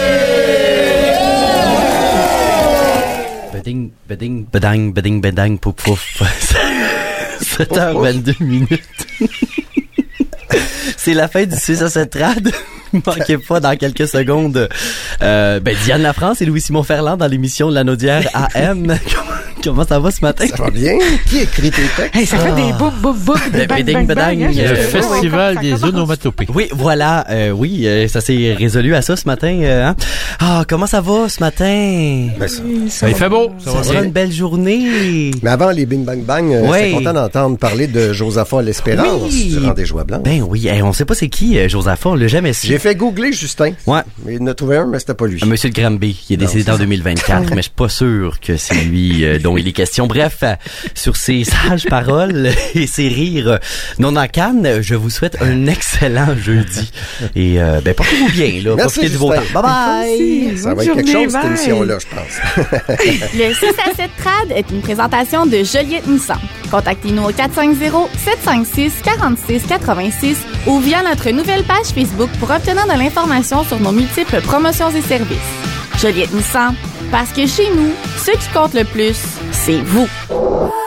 Beding, beding, bedang, beding, bedang, pouf, pouf. sept heures vingt-deux minutes. C'est la fin du six à sept trad. Ne manquez pas dans quelques secondes. Euh, ben, Diane Lafrance et Louis-Simon Ferland dans l'émission La Naudière A M. Comment ça va ce matin? Ça va bien. Qui écrit tes textes? Hey, ça fait des bouf, bouf, bouf, des bang, bang, bang. Hein, le festival des onomatopées. Oui, voilà. Euh, oui, euh, ça s'est résolu à ça ce matin. Euh, hein? Ah, comment ça va ce matin? Ben, ça, ça, il fait beau. Ça, ça sera une belle journée. Mais avant les bing bang bang, euh, oui. j'étais content d'entendre parler de Josaphat L'Espérance oui. durant des Joies Blanches. Ben oui, hey, on sait pas c'est qui euh, Josaphat, on l'a jamais su. J'ai fait googler Justin. Ouais. Mais il en a trouvé un, mais c'était pas lui. Euh, Monsieur de Granby, il est décédé non, en deux mille vingt-quatre, mais je suis pas sûr que c'est lui euh, dont il est question. Bref, sur ces sages paroles et ces rires non en canne, je vous souhaite un excellent jeudi. Et euh, ben portez-vous bien, là. Merci, profitez du beau temps. Bye bye! Ça va être quelque chose, cette émission-là, je pense. Le six à sept trad est une présentation de Joliette Nissan. Contactez-nous au quatre cinq zéro, sept cinq six, quatre six huit six ou via notre nouvelle page Facebook pour obtenir de l'information sur nos multiples promotions et services. Joliette Nissan, parce que chez nous, ce qui compte le plus, c'est vous.